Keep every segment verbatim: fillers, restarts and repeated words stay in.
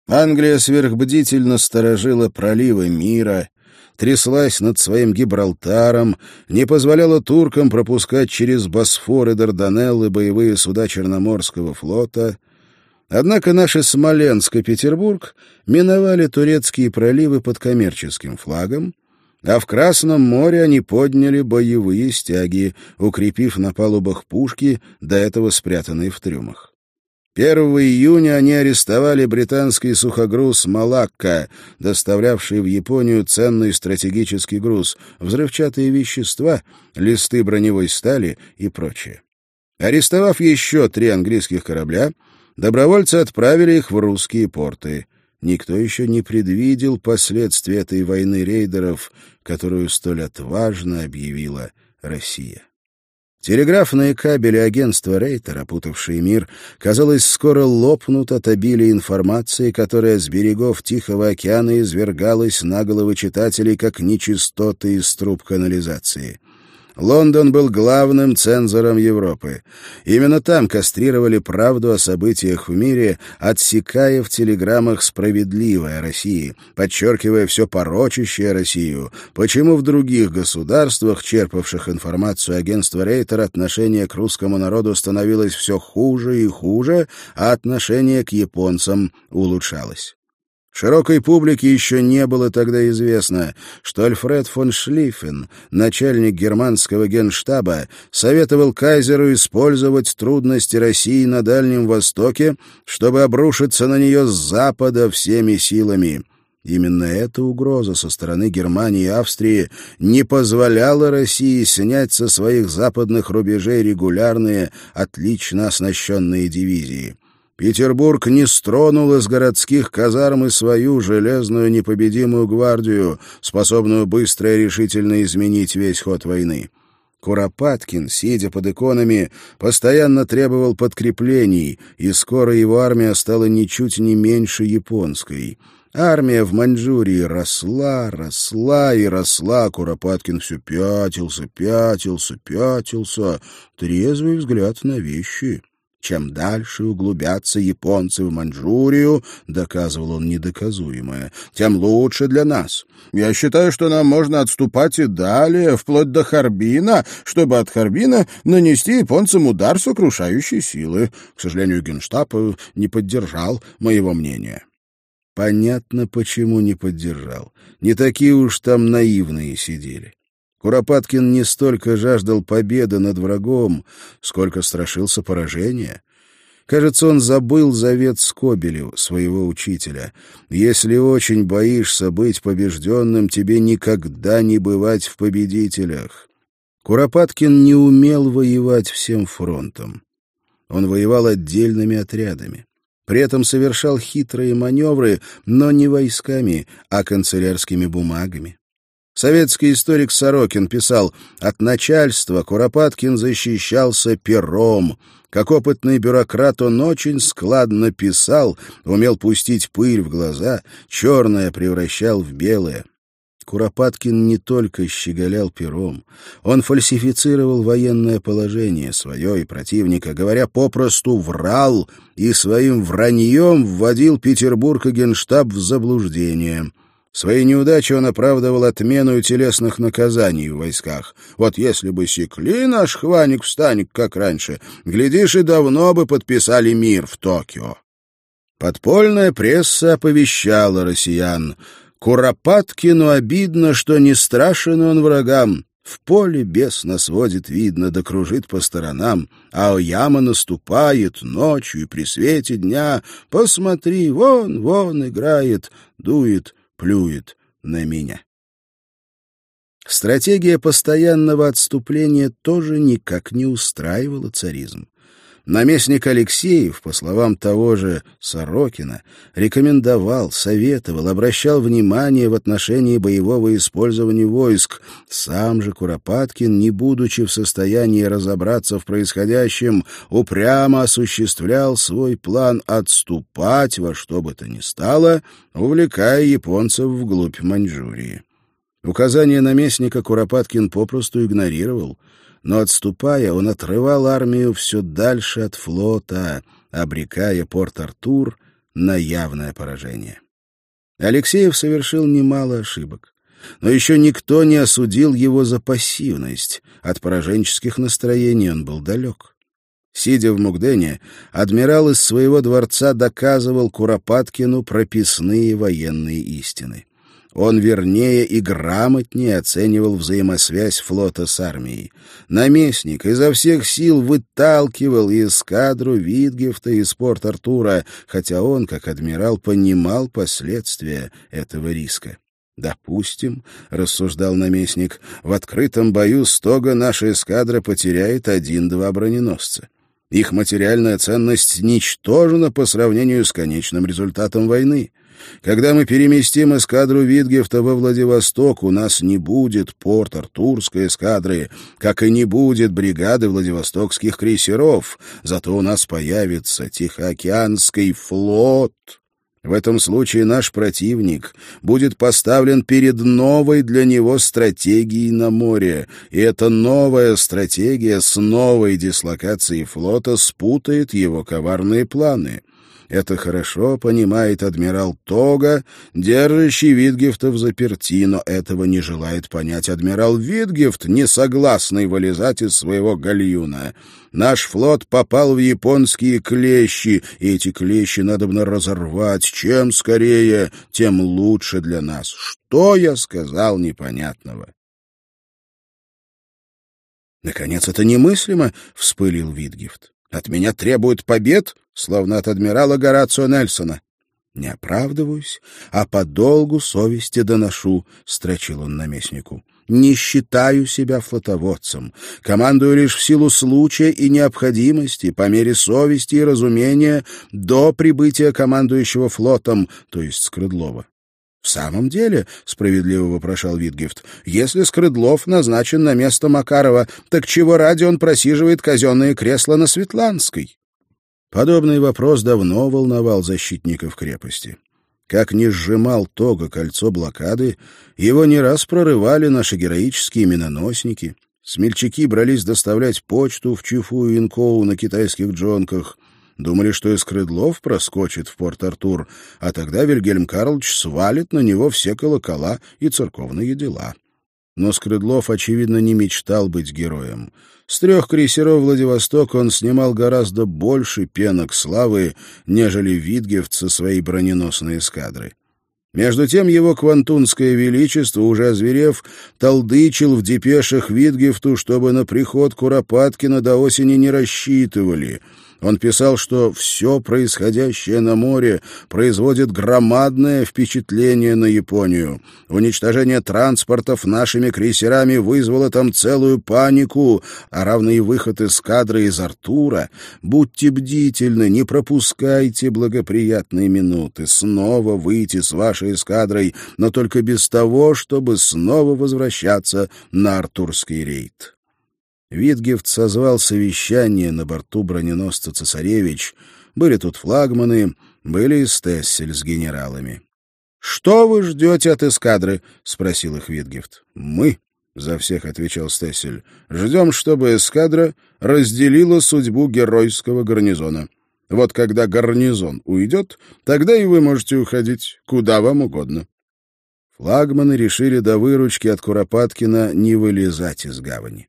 Англия сверхбдительно сторожила проливы мира, тряслась над своим Гибралтаром, не позволяла туркам пропускать через Босфор и Дарданеллы боевые суда Черноморского флота. Однако наши Смоленск и Петербург миновали турецкие проливы под коммерческим флагом, а в Красном море они подняли боевые стяги, укрепив на палубах пушки, до этого спрятанные в трюмах. первого июня они арестовали британский сухогруз «Малакка», доставлявший в Японию ценный стратегический груз, взрывчатые вещества, листы броневой стали и прочее. Арестовав еще три английских корабля, добровольцы отправили их в русские порты. Никто еще не предвидел последствий этой войны рейдеров, которую столь отважно объявила Россия. Телеграфные кабели агентства Рейтер, опутавшие мир, казалось, скоро лопнут от обилия информации, которая с берегов Тихого океана извергалась на головы читателей, как нечистоты из труб канализации. Лондон был главным цензором Европы. Именно там кастрировали правду о событиях в мире, отсекая в телеграммах справедливое России, подчеркивая все порочащее Россию, почему в других государствах, черпавших информацию агентства Рейтер, отношение к русскому народу становилось все хуже и хуже, а отношение к японцам улучшалось. Широкой публике еще не было тогда известно, что Альфред фон Шлиффен, начальник германского генштаба, советовал кайзеру использовать трудности России на Дальнем Востоке, чтобы обрушиться на нее с запада всеми силами. Именно эта угроза со стороны Германии и Австрии не позволяла России снять со своих западных рубежей регулярные, отлично оснащенные дивизии. Петербург не стронул из городских казарм и свою железную непобедимую гвардию, способную быстро и решительно изменить весь ход войны. Куропаткин, сидя под иконами, постоянно требовал подкреплений, и скоро его армия стала ничуть не меньше японской. Армия в Маньчжурии росла, росла и росла. Куропаткин все пятился, пятился, пятился. Трезвый взгляд на вещи. Чем дальше углубятся японцы в Маньчжурию, доказывал он недоказуемое, тем лучше для нас. Я считаю, что нам можно отступать и далее, вплоть до Харбина, чтобы от Харбина нанести японцам удар сокрушающей силы. К сожалению, Генштаб не поддержал моего мнения. Понятно, почему не поддержал. Не такие уж там наивные сидели. Куропаткин не столько жаждал победы над врагом, сколько страшился поражения. Кажется, он забыл завет Скобелеву, своего учителя. «Если очень боишься быть побежденным, тебе никогда не бывать в победителях». Куропаткин не умел воевать всем фронтом. Он воевал отдельными отрядами. При этом совершал хитрые маневры, но не войсками, а канцелярскими бумагами. Советский историк Сорокин писал: «От начальства Куропаткин защищался пером. Как опытный бюрократ он очень складно писал, умел пустить пыль в глаза, черное превращал в белое». Куропаткин не только щеголял пером, он фальсифицировал военное положение свое и противника, говоря попросту, врал и своим враньем вводил Петербург и Генштаб в заблуждение. Свои неудачи он оправдывал отменой телесных наказаний в войсках. Вот если бы секли наш Хваник-Встаник, как раньше, глядишь, и давно бы подписали мир в Токио. Подпольная пресса оповещала россиян: Куропаткину обидно, что не страшен он врагам. В поле бес нас водит, видно, да кружит по сторонам. А Ояма наступает ночью и при свете дня. Посмотри, вон, вон играет, дует, плюет на меня. Стратегия постоянного отступления тоже никак не устраивала царизм. Наместник Алексеев, по словам того же Сорокина, рекомендовал, советовал, обращал внимание в отношении боевого использования войск. Сам же Куропаткин, не будучи в состоянии разобраться в происходящем, упрямо осуществлял свой план отступать во что бы то ни стало, увлекая японцев вглубь Маньчжурии. Указания наместника Куропаткин попросту игнорировал, но, отступая, он отрывал армию все дальше от флота, обрекая Порт-Артур на явное поражение. Алексеев совершил немало ошибок. Но еще никто не осудил его за пассивность. От пораженческих настроений он был далек. Сидя в Мукдене, адмирал из своего дворца доказывал Куропаткину прописные военные истины. Он вернее и грамотнее оценивал взаимосвязь флота с армией. Наместник изо всех сил выталкивал эскадру Витгефта из Порт-Артура, хотя он, как адмирал, понимал последствия этого риска. «Допустим, — рассуждал наместник, — в открытом бою Стога наша эскадра потеряет один-два броненосца. Их материальная ценность ничтожна по сравнению с конечным результатом войны. Когда мы переместим эскадру Витгефта во Владивосток, у нас не будет Порт-Артурской эскадры, как и не будет бригады владивостокских крейсеров, зато у нас появится Тихоокеанский флот». В этом случае наш противник будет поставлен перед новой для него стратегией на море, и эта новая стратегия с новой дислокацией флота спутает его коварные планы. Это хорошо понимает адмирал Тога, держащий Витгефта взаперти, но этого не желает понять адмирал Витгефт, не согласный вылезать из своего гальюна. Наш флот попал в японские клещи, и эти клещи надобно разорвать. Чем скорее, тем лучше для нас. Что я сказал непонятного? Наконец, это немыслимо, — вспылил Витгефт. От меня требуют побед, словно от адмирала Горацио Нельсона. «Не оправдываюсь, а по долгу совести доношу», — строчил он наместнику. «Не считаю себя флотоводцем. Командую лишь в силу случая и необходимости, по мере совести и разумения, до прибытия командующего флотом, то есть Скрыдлова». «В самом деле, — справедливо вопрошал Витгефт, — если Скрыдлов назначен на место Макарова, так чего ради он просиживает казенные кресла на Светланской?» Подобный вопрос давно волновал защитников крепости. Как ни сжимал Тога кольцо блокады, его не раз прорывали наши героические миноносники. Смельчаки брались доставлять почту в Чифу и Инкоу на китайских джонках. Думали, что Скрыдлов проскочит в Порт-Артур, а тогда Вильгельм Карлович свалит на него все колокола и церковные дела. Но Скрыдлов, очевидно, не мечтал быть героем. С трех крейсеров «Владивосток» он снимал гораздо больше пенок славы, нежели Витгефт со своей броненосной эскадры. Между тем его квантунское величество, уже озверев, толдычил в депешах Витгефту, чтобы на приход Куропаткина до осени не рассчитывали. Он писал, что все происходящее на море производит громадное впечатление на Японию. Уничтожение транспортов нашими крейсерами вызвало там целую панику, а равно и выход эскадры из Артура. Будьте бдительны, не пропускайте благоприятные минуты. Снова выйти с вашей эскадрой, но только без того, чтобы снова возвращаться на Артурский рейд. Витгефт созвал совещание на борту броненосца «Цесаревич». Были тут флагманы, были и Стессель с генералами. «Что вы ждете от эскадры?» — спросил их Витгефт. «Мы», — за всех отвечал Стессель, — «ждем, чтобы эскадра разделила судьбу геройского гарнизона. Вот когда гарнизон уйдет, тогда и вы можете уходить куда вам угодно». Флагманы решили до выручки от Куропаткина не вылезать из гавани.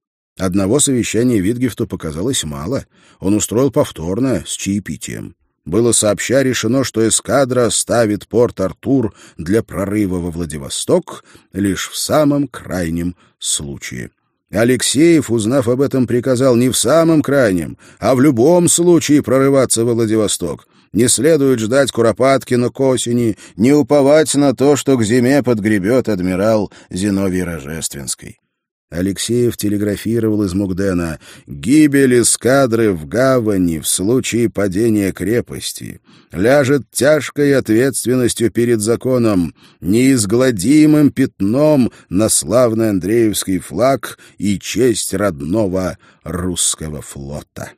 Одного совещания Витгефту показалось мало. Он устроил повторное, с чаепитием. Было сообща решено, что эскадра оставит Порт-Артур для прорыва во Владивосток лишь в самом крайнем случае. Алексеев, узнав об этом, приказал не в самом крайнем, а в любом случае прорываться во Владивосток. Не следует ждать Куропаткина к осени, не уповать на то, что к зиме подгребет адмирал Зиновий Рожественский. Алексеев телеграфировал из Мукдена: «Гибель эскадры в гавани в случае падения крепости ляжет тяжкой ответственностью перед законом, неизгладимым пятном на славный Андреевский флаг и честь родного русского флота».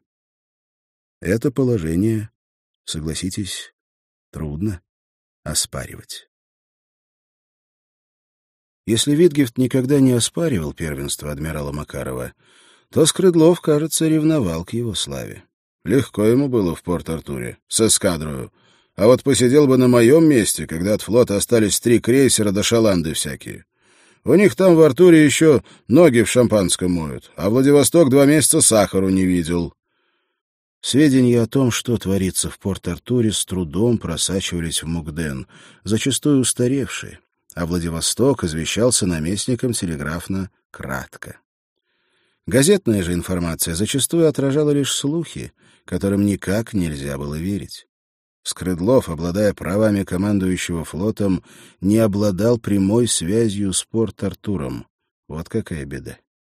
Это положение, согласитесь, трудно оспаривать. Если Витгефт никогда не оспаривал первенство адмирала Макарова, то Скрыдлов, кажется, ревновал к его славе. Легко ему было в Порт-Артуре, с эскадрою. А вот посидел бы на моем месте, когда от флота остались три крейсера да шаланды всякие. У них там в Артуре еще ноги в шампанском моют, а Владивосток два месяца сахару не видел». Сведения о том, что творится в Порт-Артуре, с трудом просачивались в Мукден, зачастую устаревшие, а Владивосток извещался наместником телеграфно кратко. Газетная же информация зачастую отражала лишь слухи, которым никак нельзя было верить. Скрыдлов, обладая правами командующего флотом, не обладал прямой связью с Порт-Артуром. Вот какая беда.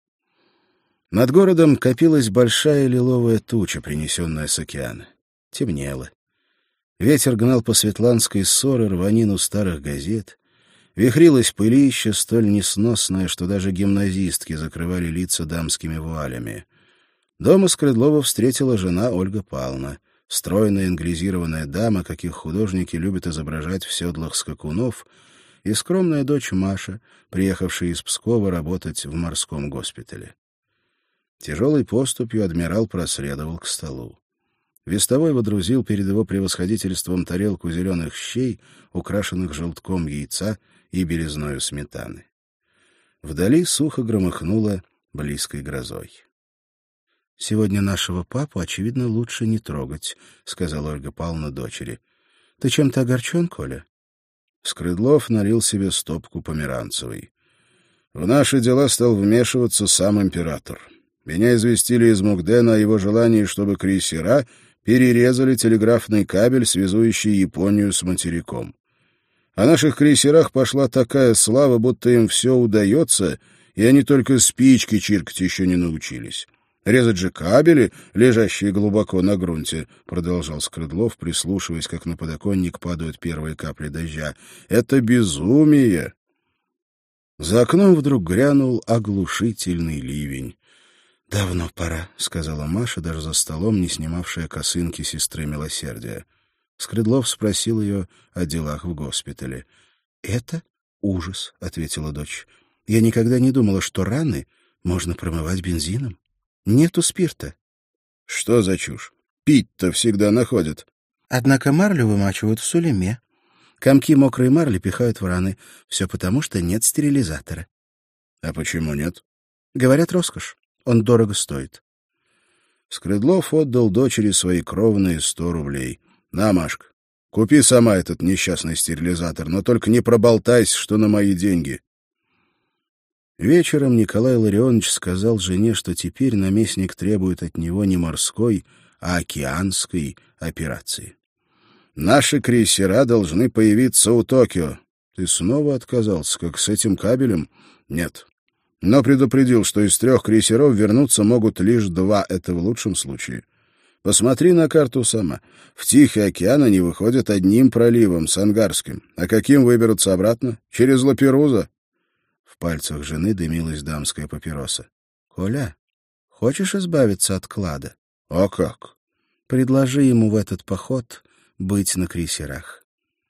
Над городом копилась большая лиловая туча, принесенная с океана. Темнело. Ветер гнал по Светланской ссоры рванину старых газет. Вихрилось пылище, столь несносное, что даже гимназистки закрывали лица дамскими вуалями. Дома Скрыдлова встретила жена Ольга Павловна, стройная англизированная дама, каких художники любят изображать в седлах скакунов, и скромная дочь Маша, приехавшая из Пскова работать в морском госпитале. Тяжелой поступью адмирал проследовал к столу. Вестовой водрузил перед его превосходительством тарелку зеленых щей, украшенных желтком яйца и белизною сметаны. Вдали сухо громыхнуло близкой грозой. — Сегодня нашего папу, очевидно, лучше не трогать, — сказала Ольга Павловна дочери. — Ты чем-то огорчен, Коля? Скрыдлов налил себе стопку померанцевой. — В наши дела стал вмешиваться сам император. Меня известили из Мукдена о его желании, чтобы крейсера перерезали телеграфный кабель, связующий Японию с материком. О наших крейсерах пошла такая слава, будто им все удается, и они только спички чиркать еще не научились. Резать же кабели, лежащие глубоко на грунте, — продолжал Скрыдлов, прислушиваясь, как на подоконник падают первые капли дождя. — Это безумие! За окном вдруг грянул оглушительный ливень. — Давно пора, — сказала Маша, даже за столом не снимавшая косынки сестры милосердия. Скрыдлов спросил ее о делах в госпитале. — Это ужас, — ответила дочь. — Я никогда не думала, что раны можно промывать бензином. Нету спирта. — Что за чушь? Пить-то всегда находят. Однако марлю вымачивают в сулеме. Комки мокрой марли пихают в раны. Все потому, что нет стерилизатора. — А почему нет? — Говорят, роскошь. Он дорого стоит. Скрыдлов отдал дочери свои кровные сто рублей. — На, Машка, купи сама этот несчастный стерилизатор, но только не проболтайся, что на мои деньги. Вечером Николай Ларионович сказал жене, что теперь наместник требует от него не морской, а океанской операции. «Наши крейсера должны появиться у Токио». «Ты снова отказался, как с этим кабелем?» «Нет. Но предупредил, что из трех крейсеров вернуться могут лишь два, это в лучшем случае. Посмотри на карту сама. В Тихий океан они выходят одним проливом, с Ангарским. А каким выберутся обратно? Через Лаперуза?» В пальцах жены дымилась дамская папироса. — Коля, хочешь избавиться от клада? — А как? — Предложи ему в этот поход быть на крейсерах.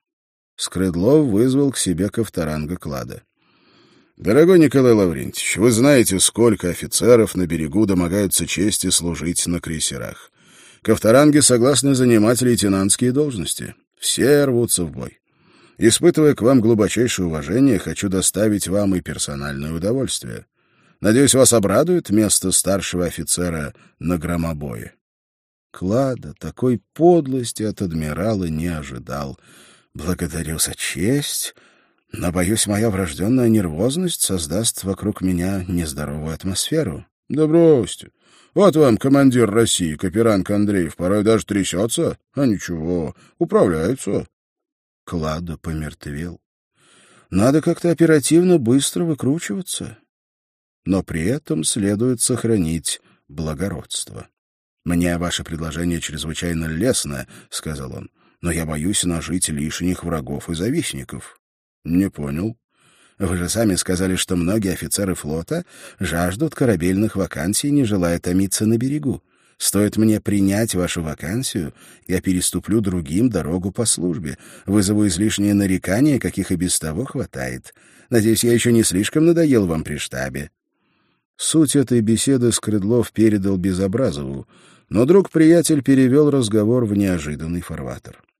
Скрыдлов вызвал к себе Ковторанга клада. — Дорогой Николай Лаврентьевич, вы знаете, сколько офицеров на берегу домогаются чести служить на крейсерах. Ковторанги согласны занимать лейтенантские должности. Все рвутся в бой. Испытывая к вам глубочайшее уважение, хочу доставить вам и персональное удовольствие. Надеюсь, вас обрадует место старшего офицера на громобое. Клада такой подлости от адмирала не ожидал. Благодарю за честь, но, боюсь, моя врожденная нервозность создаст вокруг меня нездоровую атмосферу. Да бросьте. Вот вам командир России, Каперанг Андреев, порой даже трясется, а ничего, управляется. Клада помертвел. Надо как-то оперативно быстро выкручиваться. Но при этом следует сохранить благородство. «Мне ваше предложение чрезвычайно лестно», — сказал он, «но я боюсь нажить лишних врагов и завистников». «Не понял». «Вы же сами сказали, что многие офицеры флота жаждут корабельных вакансий, не желая томиться на берегу. Стоит мне принять вашу вакансию, я переступлю другим дорогу по службе, вызову излишние нарекания, каких и без того хватает. Надеюсь, я еще не слишком надоел вам при штабе». Суть этой беседы Скрыдлов передал Безобразову, но друг-приятель перевел разговор в неожиданный фарватер.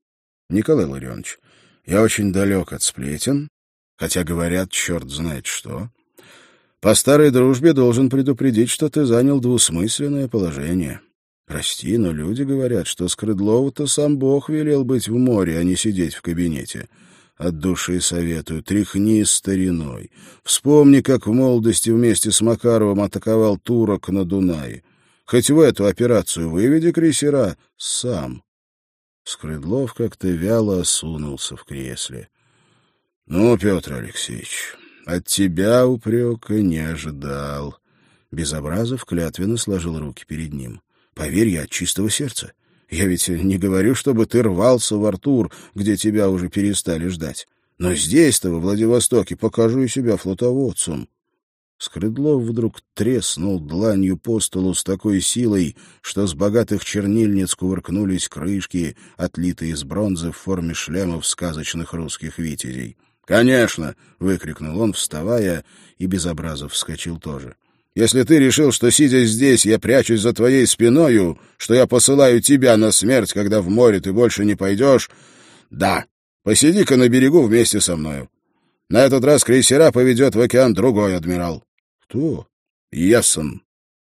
Николай Ларионович, я очень далек от сплетен, хотя говорят, черт знает что. По старой дружбе должен предупредить, что ты занял двусмысленное положение. Прости, но люди говорят, что Скрыдлову-то сам Бог велел быть в море, а не сидеть в кабинете. От души советую, тряхни стариной. Вспомни, как в молодости вместе с Макаровым атаковал турок на Дунае. Хоть в эту операцию выведи крейсера сам. Скрыдлов как-то вяло осунулся в кресле. — Ну, Петр Алексеевич, от тебя упрека не ожидал. Безобразов клятвенно сложил руки перед ним. — Поверь, я от чистого сердца. Я ведь не говорю, чтобы ты рвался в Артур, где тебя уже перестали ждать. Но здесь-то, во Владивостоке, покажу и себя флотоводцем. Скрыдлов вдруг треснул дланью по столу с такой силой, что с богатых чернильниц кувыркнулись крышки, отлитые из бронзы в форме шлемов сказочных русских витязей. «Конечно!» — выкрикнул он, вставая, и Безобразов вскочил тоже. «Если ты решил, что, сидя здесь, я прячусь за твоей спиною, что я посылаю тебя на смерть, когда в море ты больше не пойдешь, да, посиди-ка на берегу вместе со мною. На этот раз крейсера поведет в океан другой адмирал». «Кто?» «Ясон».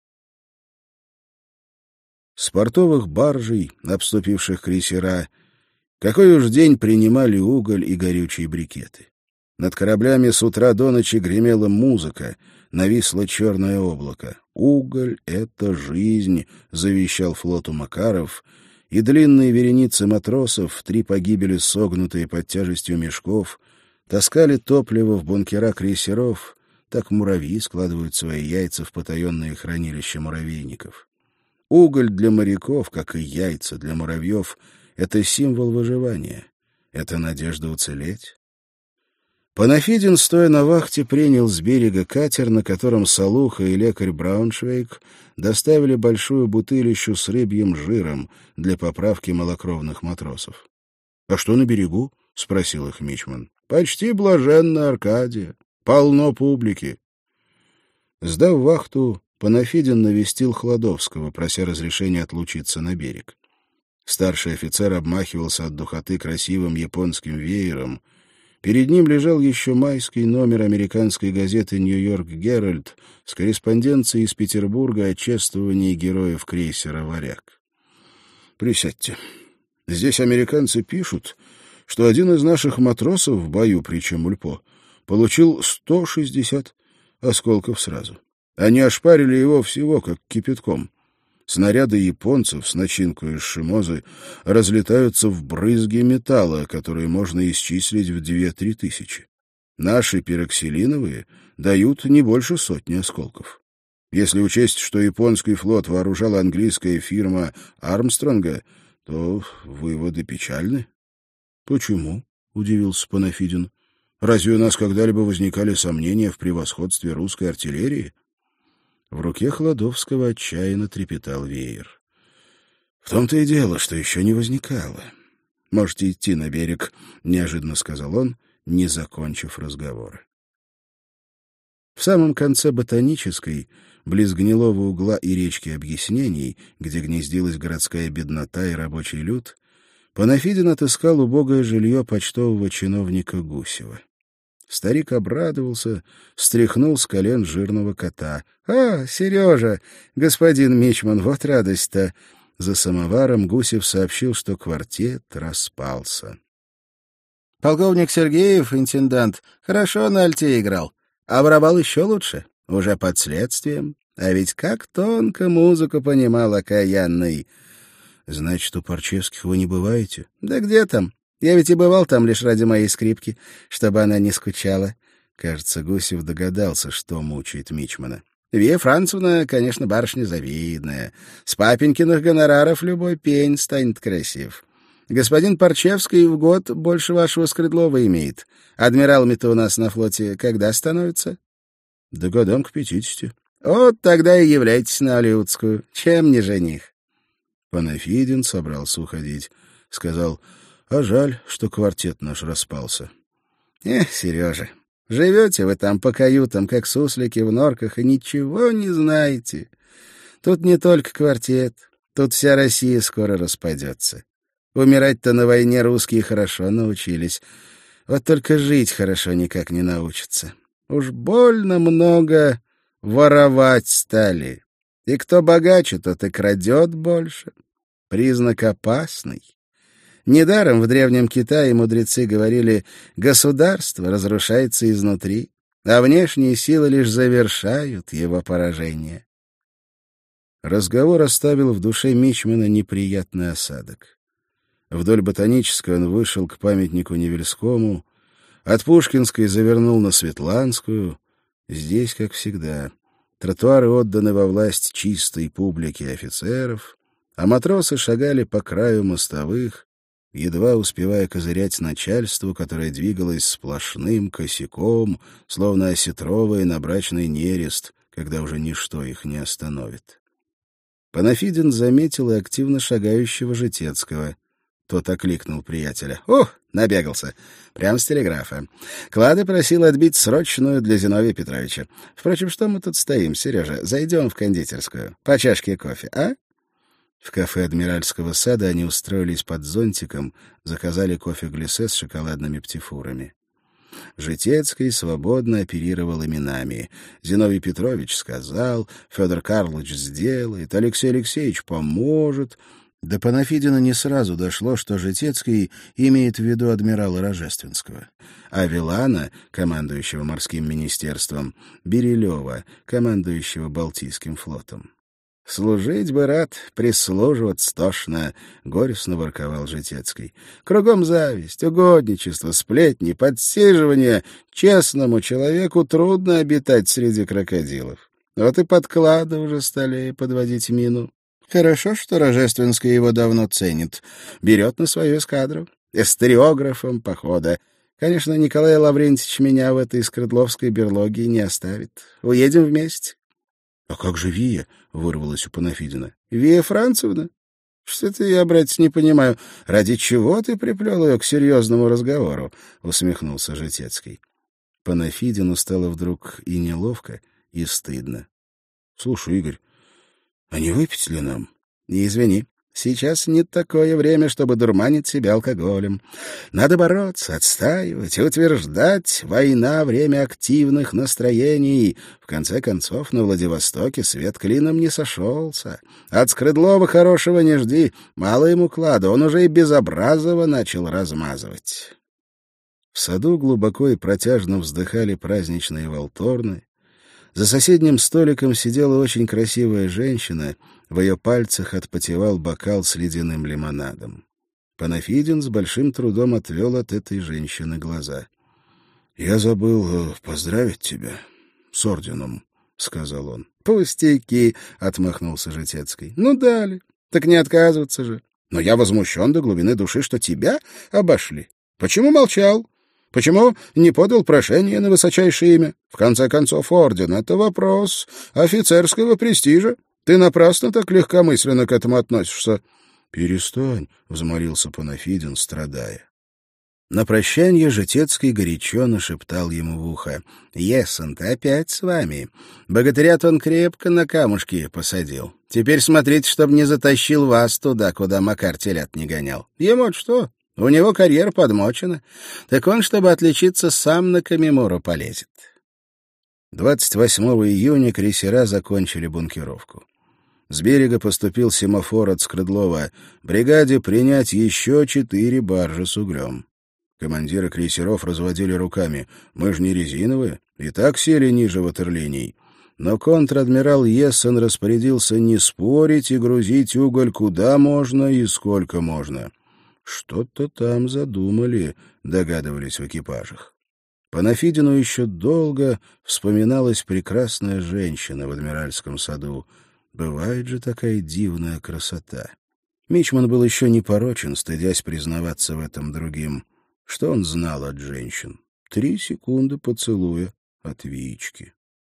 С портовых баржей, обступивших крейсера, какой уж день принимали уголь и горючие брикеты. Над кораблями с утра до ночи гремела музыка, нависло черное облако. «Уголь — это жизнь», — завещал флоту Макаров, и длинные вереницы матросов, три погибели согнутые под тяжестью мешков, таскали топливо в бункера крейсеров, так муравьи складывают свои яйца в потаенные хранилища муравейников. Уголь для моряков, как и яйца для муравьев, — это символ выживания, это надежда уцелеть. Панафидин, стоя на вахте, принял с берега катер, на котором Салуха и лекарь Брауншвейг доставили большую бутылищу с рыбьим жиром для поправки малокровных матросов. — А что на берегу? — спросил их мичман. — Почти блаженная Аркадия. Полно публики. Сдав вахту, Панафидин навестил Хладовского, прося разрешения отлучиться на берег. Старший офицер обмахивался от духоты красивым японским веером. Перед ним лежал еще майский номер американской газеты «Нью-Йорк Геральд» с корреспонденцией из Петербурга о чествовании героев крейсера «Варяг». «Присядьте. Здесь американцы пишут, что один из наших матросов в бою при Чемульпо получил сто шестьдесят осколков сразу. Они ошпарили его всего, как кипятком. Снаряды японцев с начинкой из шимозы разлетаются в брызги металла, которые можно исчислить в две-три тысячи. Наши пироксилиновые дают не больше сотни осколков. Если учесть, что японский флот вооружала английская фирма Армстронга, то выводы печальны. — Почему? — удивился Панафидин. — Разве у нас когда-либо возникали сомнения в превосходстве русской артиллерии? В руке Хладовского отчаянно трепетал веер. — В том-то и дело, что еще не возникало. — Можете идти на берег, — неожиданно сказал он, не закончив разговора. В самом конце Ботанической, близ гнилого угла и речки Объяснений, где гнездилась городская беднота и рабочий люд, Панафидин отыскал убогое жилье почтового чиновника Гусева. Старик обрадовался, стряхнул с колен жирного кота. — А, Сережа, господин мичман, вот радость-то! За самоваром Гусев сообщил, что квартет распался. — Полковник Сергеев, интендант, хорошо на альте играл, а воровал еще лучше, уже под следствием. А ведь как тонко музыку понимал окаянный. — Значит, у Парчевских вы не бываете? — Да где там? Я ведь и бывал там лишь ради моей скрипки, чтобы она не скучала. Кажется, Гусев догадался, что мучает мичмана. Вия Францевна, конечно, барышня завидная. С папенькиных гонораров любой пень станет красив. Господин Парчевский в год больше вашего Скрыдлова имеет. Адмиралами-то у нас на флоте когда становятся? Да годам к пятидесяти. Вот тогда и являйтесь на Алиутскую. Чем не жених? Панафидин собрался уходить. Сказал: а жаль, что квартет наш распался. Эх, Сережа, живете вы там по каютам, как суслики в норках, и ничего не знаете. Тут не только квартет, тут вся Россия скоро распадется. Умирать-то на войне русские хорошо научились. Вот только жить хорошо никак не научатся. Уж больно много воровать стали. И кто богаче, тот и крадет больше. Признак опасный. Недаром в Древнем Китае мудрецы говорили: государство разрушается изнутри, а внешние силы лишь завершают его поражение. Разговор оставил в душе мичмана неприятный осадок. Вдоль Ботанической он вышел к памятнику Невельскому, от Пушкинской завернул на Светланскую. Здесь, как всегда, тротуары отданы во власть чистой публики и офицеров, а матросы шагали по краю мостовых, едва успевая козырять начальству, которое двигалось сплошным косяком, словно осетровый набрачный нерест, когда уже ничто их не остановит. Панафидин заметил и активно шагающего Житецкого. Тот окликнул приятеля. — Ух, набегался. Прямо с телеграфа. Клады просил отбить срочную для Зиновия Петровича. Впрочем, что мы тут стоим, Сережа? Зайдем в кондитерскую. По чашке кофе, а? В кафе Адмиральского сада они устроились под зонтиком, заказали кофе-глиссе с шоколадными птифурами. Житецкий свободно оперировал именами. Зиновий Петрович сказал, Федор Карлович сделает, Алексей Алексеевич поможет. До Панафидина не сразу дошло, что Житецкий имеет в виду адмирала Рожественского, а Вилана, командующего морским министерством, Берилева, командующего Балтийским флотом. «Служить бы рад, прислуживаться тошно», — горестно ворковал Житецкий. «Кругом зависть, угодничество, сплетни, подсиживание. Честному человеку трудно обитать среди крокодилов. Вот и подклады уже стали подводить мину. Хорошо, что Рожественский его давно ценит. Берет на свою эскадру. Эстериографом похода. Конечно, Николай Лаврентьевич меня в этой скрыдловской берлоге не оставит. Уедем вместе». — А как же Вия? — вырвалась у Панафидина. — Вия Францевна? Что-то я, братец, не понимаю. Ради чего ты приплел ее к серьезному разговору? — усмехнулся Житецкий. Панафидину стало вдруг и неловко, и стыдно. — Слушай, Игорь, а не выпить ли нам? — Не извини. Сейчас не такое время, чтобы дурманить себя алкоголем. Надо бороться, отстаивать и утверждать. Война — время активных настроений. В конце концов, на Владивостоке свет клином не сошелся. От Скрыдлова хорошего не жди. Мало ему клада, он уже и Безобразова начал размазывать. В саду глубоко и протяжно вздыхали праздничные волторны. За соседним столиком сидела очень красивая женщина, в ее пальцах отпотевал бокал с ледяным лимонадом. Панафидин с большим трудом отвел от этой женщины глаза. — Я забыл поздравить тебя с орденом, — сказал он. — Пустяки, — отмахнулся Житецкий. — Ну, дали. Так не отказываться же. Но я возмущен до глубины души, что тебя обошли. Почему молчал? Почему не подал прошение на высочайшее имя? В конце концов, орден — это вопрос офицерского престижа. Ты напрасно так легкомысленно к этому относишься. — Перестань, — взмолился Панафидин, страдая. На прощанье Житецкий горячо нашептал ему в ухо. — Ессен-то опять с вами. Богатыря-то он крепко на камушки посадил. Теперь смотрите, чтобы не затащил вас туда, куда Макар телят не гонял. Ему что? У него карьера подмочена. Так он, чтобы отличиться, сам на Камимуру полезет. двадцать восьмого июня крейсера закончили бункеровку. С берега поступил семафор от Скрыдлова. Бригаде принять еще четыре баржи с углем. Командиры крейсеров разводили руками. Мы же не резиновые, и так сели ниже ватерлиний. Но контр-адмирал Ессен распорядился не спорить и грузить уголь куда можно и сколько можно. Что-то там задумали, догадывались в экипажах. Панафидину еще долго вспоминалась прекрасная женщина в Адмиральском саду. Бывает же такая дивная красота. Мичман был еще не порочен, стыдясь признаваться в этом другим. Что он знал от женщин? Три секунды поцелуя от Виечки.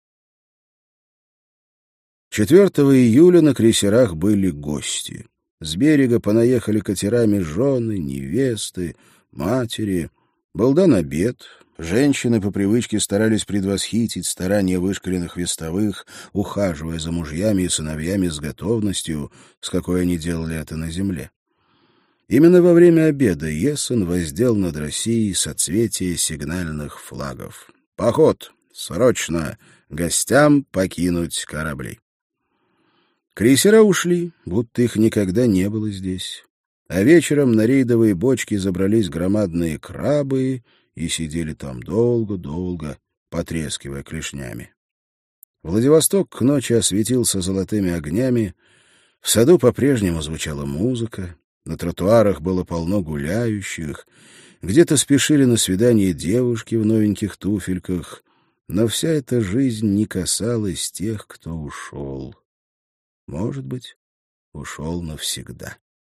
четвёртого июля на крейсерах были гости. С берега понаехали катерами жены, невесты, матери. Был дан обед. Женщины по привычке старались предвосхитить старания вышкаленных вестовых, ухаживая за мужьями и сыновьями с готовностью, с какой они делали это на земле. Именно во время обеда Ессен воздел над Россией соцветие сигнальных флагов. «Поход! Срочно! Гостям покинуть корабли!» Крейсера ушли, будто их никогда не было здесь. А вечером на рейдовые бочки забрались громадные крабы и сидели там долго-долго, потрескивая клешнями. Владивосток к ночи осветился золотыми огнями, в саду по-прежнему звучала музыка, на тротуарах было полно гуляющих, где-то спешили на свидание девушки в новеньких туфельках, но вся эта жизнь не касалась тех, кто ушел. Может быть, ушел навсегда.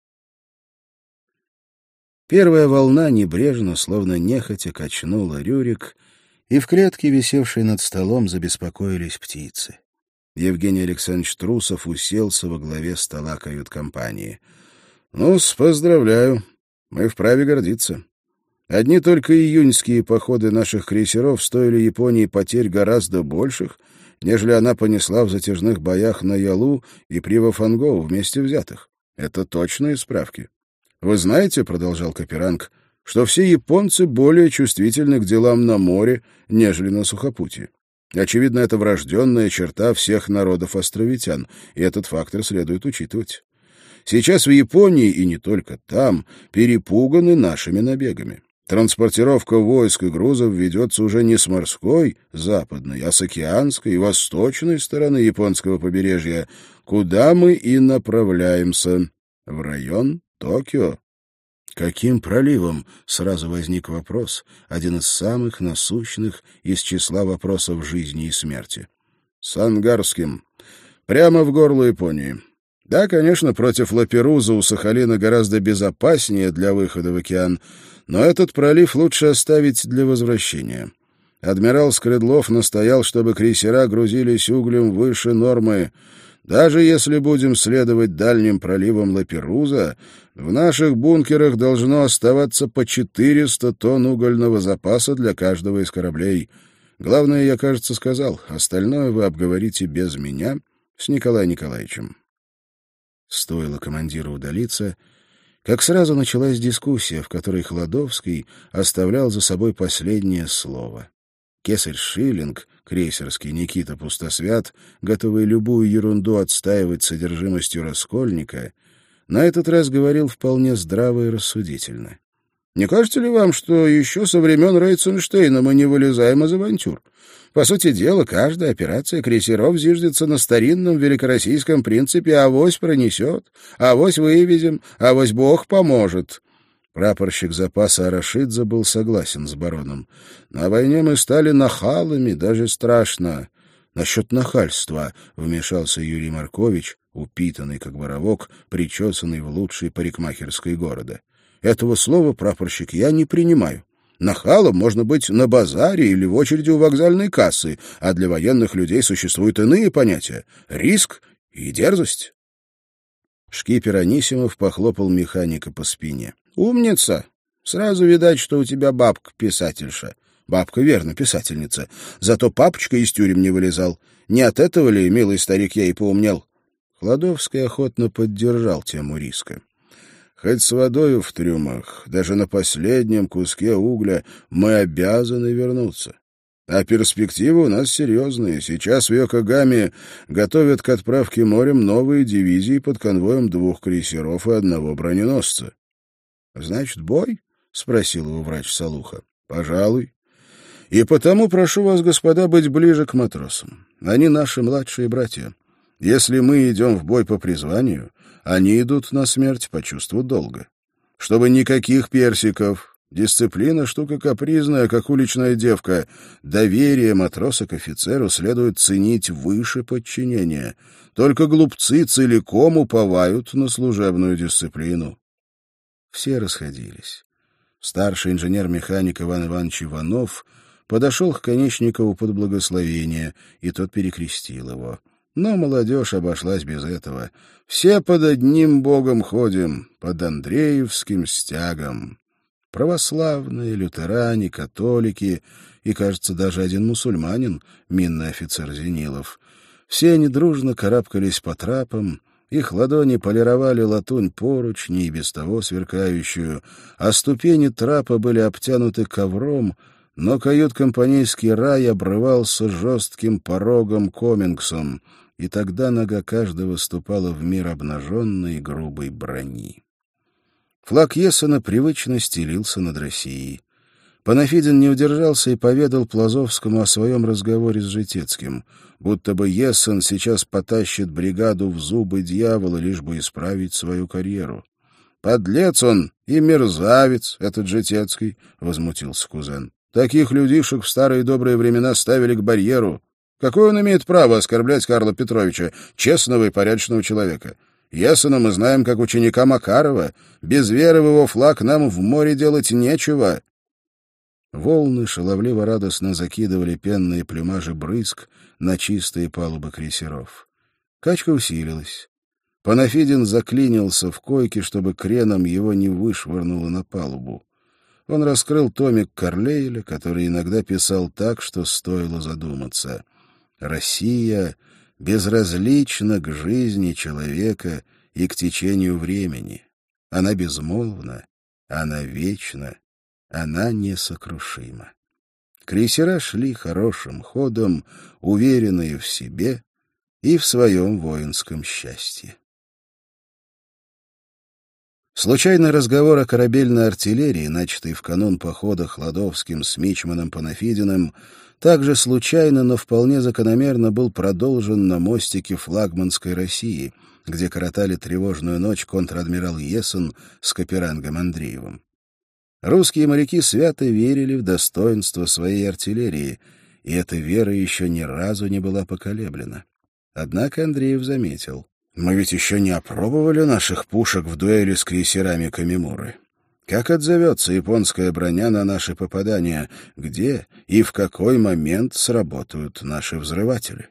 Первая волна небрежно, словно нехотя, качнула Рюрик, и в клетке, висевшей над столом, забеспокоились птицы. Евгений Александрович Трусов уселся во главе стола кают-компании. — Ну-с, поздравляю. Мы вправе гордиться. Одни только июньские походы наших крейсеров стоили Японии потерь гораздо больших, нежели она понесла в затяжных боях на Ялу и при Вафангоу вместе взятых. Это точные справки. Вы знаете, — продолжал Каперанг, — что все японцы более чувствительны к делам на море, нежели на сухопутье. Очевидно, это врожденная черта всех народов островитян, и этот фактор следует учитывать. Сейчас в Японии, и не только там, перепуганы нашими набегами. Транспортировка войск и грузов ведется уже не с морской, западной, а с океанской и восточной стороны японского побережья, куда мы и направляемся, в район Токио. Каким проливом? Сразу возник вопрос, один из самых насущных из числа вопросов жизни и смерти. С Ангарским. Прямо в горло Японии. Да, конечно, против Лаперуза у Сахалина гораздо безопаснее для выхода в океан, но этот пролив лучше оставить для возвращения. Адмирал Скредлов настоял, чтобы крейсера грузились углем выше нормы. Даже если будем следовать дальним проливам Лаперуза, в наших бункерах должно оставаться по четыреста тонн угольного запаса для каждого из кораблей. Главное, я, кажется, сказал, остальное вы обговорите без меня с Николаем Николаевичем. Стоило командиру удалиться, как сразу началась дискуссия, в которой Хладовский оставлял за собой последнее слово. Кесарь Шиллинг, крейсерский Никита Пустосвят, готовый любую ерунду отстаивать содержимостью Раскольника, на этот раз говорил вполне здраво и рассудительно. «Не кажется ли вам, что еще со времен Рейтсенштейна мы не вылезаем из авантюр? По сути дела, каждая операция крейсеров зиждется на старинном великороссийском принципе «авось пронесет», «авось вывезем», «авось Бог поможет». Прапорщик запаса Арашидзе был согласен с бароном. «На войне мы стали нахалами, даже страшно». «Насчет нахальства», — вмешался Юрий Маркович, упитанный как боровок, причесанный в лучшей парикмахерской города. «Этого слова, прапорщик, я не принимаю. Нахалом можно быть на базаре или в очереди у вокзальной кассы, а для военных людей существуют иные понятия — риск и дерзость». Шкипер Анисимов похлопал механика по спине. «Умница! Сразу видать, что у тебя бабка-писательша. Бабка, верно, писательница. Зато папочка из тюрем не вылезал. Не от этого ли, милый старик, я и поумнел?» Хладовский охотно поддержал тему риска. «Хоть с водою в трюмах, даже на последнем куске угля мы обязаны вернуться. А перспективы у нас серьезные. Сейчас в Йокогаме готовят к отправке морем новые дивизии под конвоем двух крейсеров и одного броненосца». «Значит, бой?» — спросил его врач Салуха. «Пожалуй. И потому прошу вас, господа, быть ближе к матросам. Они наши младшие братья. Если мы идем в бой по призванию, они идут на смерть по чувству долга. Чтобы никаких персиков. Дисциплина — штука капризная, как уличная девка. Доверие матроса к офицеру следует ценить выше подчинения. Только глупцы целиком уповают на служебную дисциплину». Все расходились. Старший инженер-механик Иван Иванович Иванов подошел к Конечникову под благословение, и тот перекрестил его. Но молодежь обошлась без этого. Все под одним богом ходим, под Андреевским стягом. Православные, лютеране, католики и, кажется, даже один мусульманин, минный офицер Зенилов. Все они дружно карабкались по трапам Их ладони полировали латунь поручни, и без того сверкающую, а ступени трапа были обтянуты ковром, но кают-компанейский рай обрывался жестким порогом комингсом, и тогда нога каждого ступала в мир обнаженной грубой брони. Флаг Ессена привычно стелился над Россией. Панафидин не удержался и поведал Плазовскому о своем разговоре с Житецким, будто бы Ессен сейчас потащит бригаду в зубы дьявола, лишь бы исправить свою карьеру. «Подлец он и мерзавец, этот Житецкий», — возмутился кузен. «Таких людишек в старые добрые времена ставили к барьеру. Какое он имеет право оскорблять Карла Петровича, честного и порядочного человека? Ессена мы знаем как ученика Макарова. Без веры в его флаг нам в море делать нечего». Волны шаловливо-радостно закидывали пенные плюмажи брызг на чистые палубы крейсеров. Качка усилилась. Панафидин заклинился в койке, чтобы креном его не вышвырнуло на палубу. Он раскрыл томик Карлейля, который иногда писал так, что стоило задуматься. «Россия безразлична к жизни человека и к течению времени. Она безмолвна, она вечна, она несокрушима». Крейсера шли хорошим ходом, уверенные в себе и в своем воинском счастье. Случайный разговор о корабельной артиллерии, начатый в канун похода Хладовским с мичманом Панафидиным, также случайно, но вполне закономерно был продолжен на мостике флагманской России, где коротали тревожную ночь контр-адмирал Ессен с Каперангом Андреевым. Русские моряки свято верили в достоинство своей артиллерии, и эта вера еще ни разу не была поколеблена. Однако Андреев заметил: «Мы ведь еще не опробовали наших пушек в дуэли с крейсерами Камимуры. Как отзовется японская броня на наши попадания? Где и в какой момент сработают наши взрыватели?»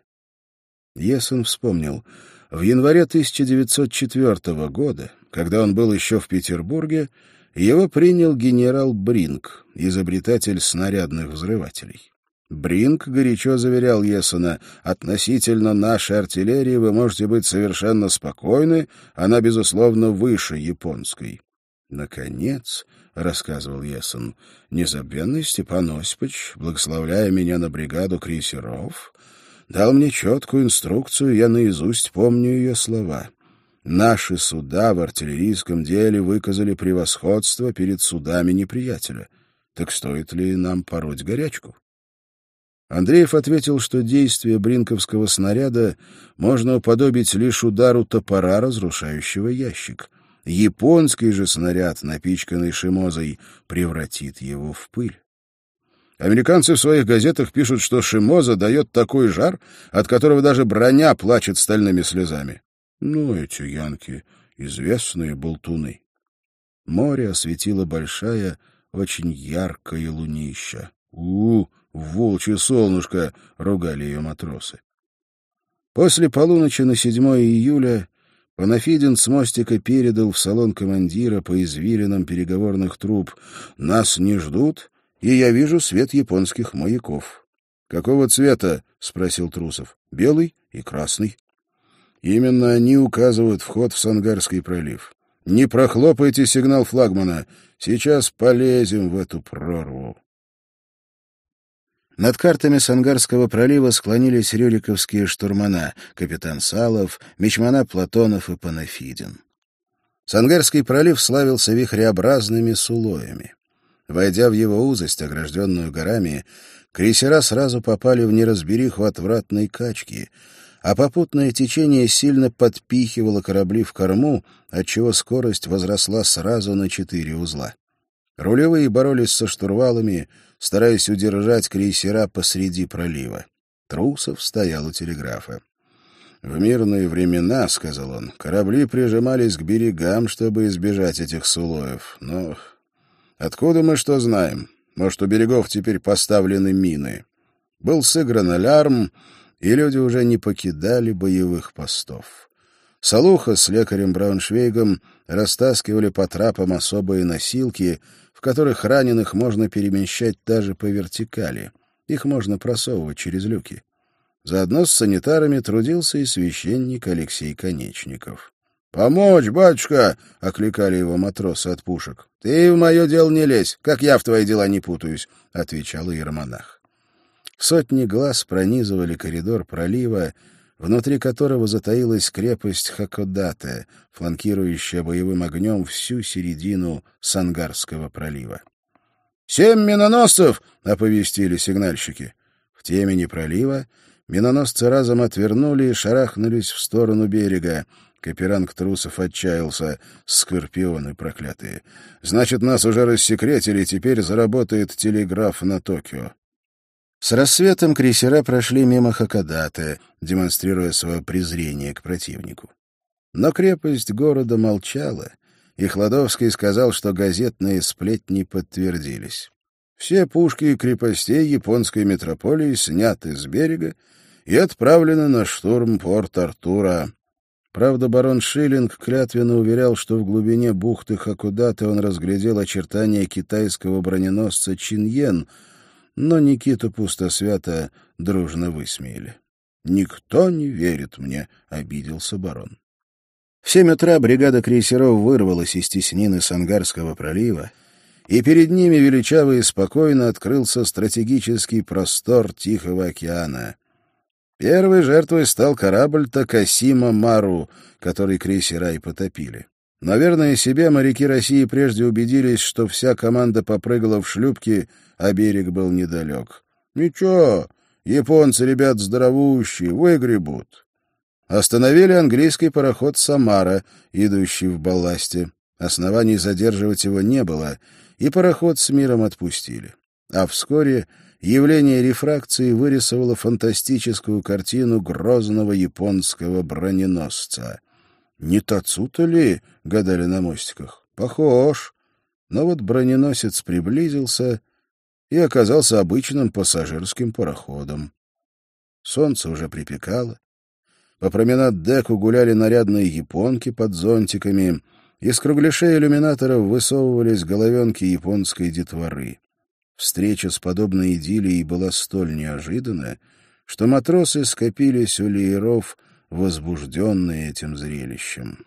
Ессен вспомнил. В январе тысяча девятьсот четвёртого года, когда он был еще в Петербурге, его принял генерал Бринг, изобретатель снарядных взрывателей. Бринг горячо заверял Ессена: «Относительно нашей артиллерии вы можете быть совершенно спокойны, она, безусловно, выше японской». «Наконец», — рассказывал Ессен, — «незабвенный Степан Осипович, благословляя меня на бригаду крейсеров, дал мне четкую инструкцию, я наизусть помню ее слова. Наши суда в артиллерийском деле выказали превосходство перед судами неприятеля. Так стоит ли нам пороть горячку?» Андреев ответил, что действие бринковского снаряда можно уподобить лишь удару топора, разрушающего ящик. Японский же снаряд, напичканный Шимозой, превратит его в пыль. Американцы в своих газетах пишут, что Шимоза дает такой жар, от которого даже броня плачет стальными слезами. Ну, эти янки — известные болтуны. Море осветила большая, очень яркая лунища. «У, волчье солнышко!» — ругали ее матросы. После полуночи на седьмое июля Панафидин с мостика передал в салон командира по извилинам переговорных труб: «Нас не ждут, и я вижу свет японских маяков». «Какого цвета?» — спросил Трусов. «Белый и красный». «Именно они указывают вход в Сангарский пролив. Не прохлопайте сигнал флагмана. Сейчас полезем в эту прорву». Над картами Сангарского пролива склонились рюриковские штурмана, капитан Салов, мичмана Платонов и Панафидин. Сангарский пролив славился вихреобразными сулоями. Войдя в его узость, огражденную горами, крейсера сразу попали в неразбериху отвратной качки, а попутное течение сильно подпихивало корабли в корму, отчего скорость возросла сразу на четыре узла. Рулевые боролись со штурвалами, стараясь удержать крейсера посреди пролива. Трусов стоял у телеграфа. «В мирные времена, — сказал он, — корабли прижимались к берегам, чтобы избежать этих сулоев. Но откуда мы что знаем? Может, у берегов теперь поставлены мины?» Был сыгран алярм, и люди уже не покидали боевых постов. Салуха с лекарем Брауншвейгом растаскивали по трапам особые носилки, в которых раненых можно перемещать даже по вертикали. Их можно просовывать через люки. Заодно с санитарами трудился и священник Алексей Конечников. «Помочь, батюшка!» — окликали его матросы от пушек. «Ты в мое дело не лезь, как я в твои дела не путаюсь», — отвечал иеромонах. Сотни глаз пронизывали коридор пролива, внутри которого затаилась крепость Хакодате, фланкирующая боевым огнем всю середину Сангарского пролива. «Семь миноносцев!» — оповестили сигнальщики. В темени пролива миноносцы разом отвернули и шарахнулись в сторону берега. Каперанг трусов отчаялся. Скорпионы проклятые. Значит, нас уже рассекретили, теперь заработает телеграф на Токио. С рассветом крейсера прошли мимо Хакодате, демонстрируя свое презрение к противнику. Но крепость города молчала, и Хладовский сказал, что газетные сплетни подтвердились. Все пушки крепостей японской метрополии сняты с берега и отправлены на штурм Порт-Артура. Правда, барон Шиллинг клятвенно уверял, что в глубине бухты Хакодате он разглядел очертания китайского броненосца Чиньен, но Никиту Пустосвята дружно высмеяли. «Никто не верит мне», — обиделся барон. В семь утра бригада крейсеров вырвалась из теснины Сангарского пролива, и перед ними величаво и спокойно открылся стратегический простор Тихого океана. Первой жертвой стал корабль Такасима Мару, который крейсера и потопили. Наверное, себе моряки России прежде убедились, что вся команда попрыгала в шлюпки, а берег был недалек. Ничего, японцы, ребят, здоровущие, выгребут. Остановили английский пароход «Самара», идущий в балласте. Оснований задерживать его не было, и пароход с миром отпустили. А вскоре явление рефракции вырисовало фантастическую картину грозного японского броненосца. «Не Тацута ли?» — гадали на мостиках. «Похож». Но вот броненосец приблизился и оказался обычным пассажирским пароходом. Солнце уже припекало. По променад-деку гуляли нарядные японки под зонтиками, из кругляшей иллюминаторов высовывались головенки японской детворы. Встреча с подобной идиллией была столь неожиданна, что матросы скопились у лееров, возбужденные этим зрелищем.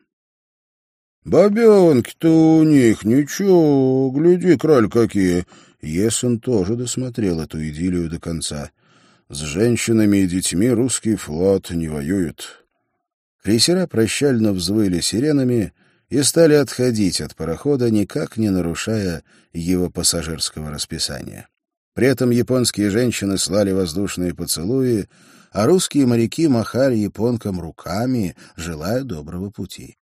«Бабенки-то у них ничего, гляди, краль какие!» Есен тоже досмотрел эту идиллию до конца. «С женщинами и детьми русский флот не воюет». Крейсера прощально взвыли сиренами и стали отходить от парохода, никак не нарушая его пассажирского расписания. При этом японские женщины слали воздушные поцелуи, а русские моряки махали японкам руками, желая доброго пути.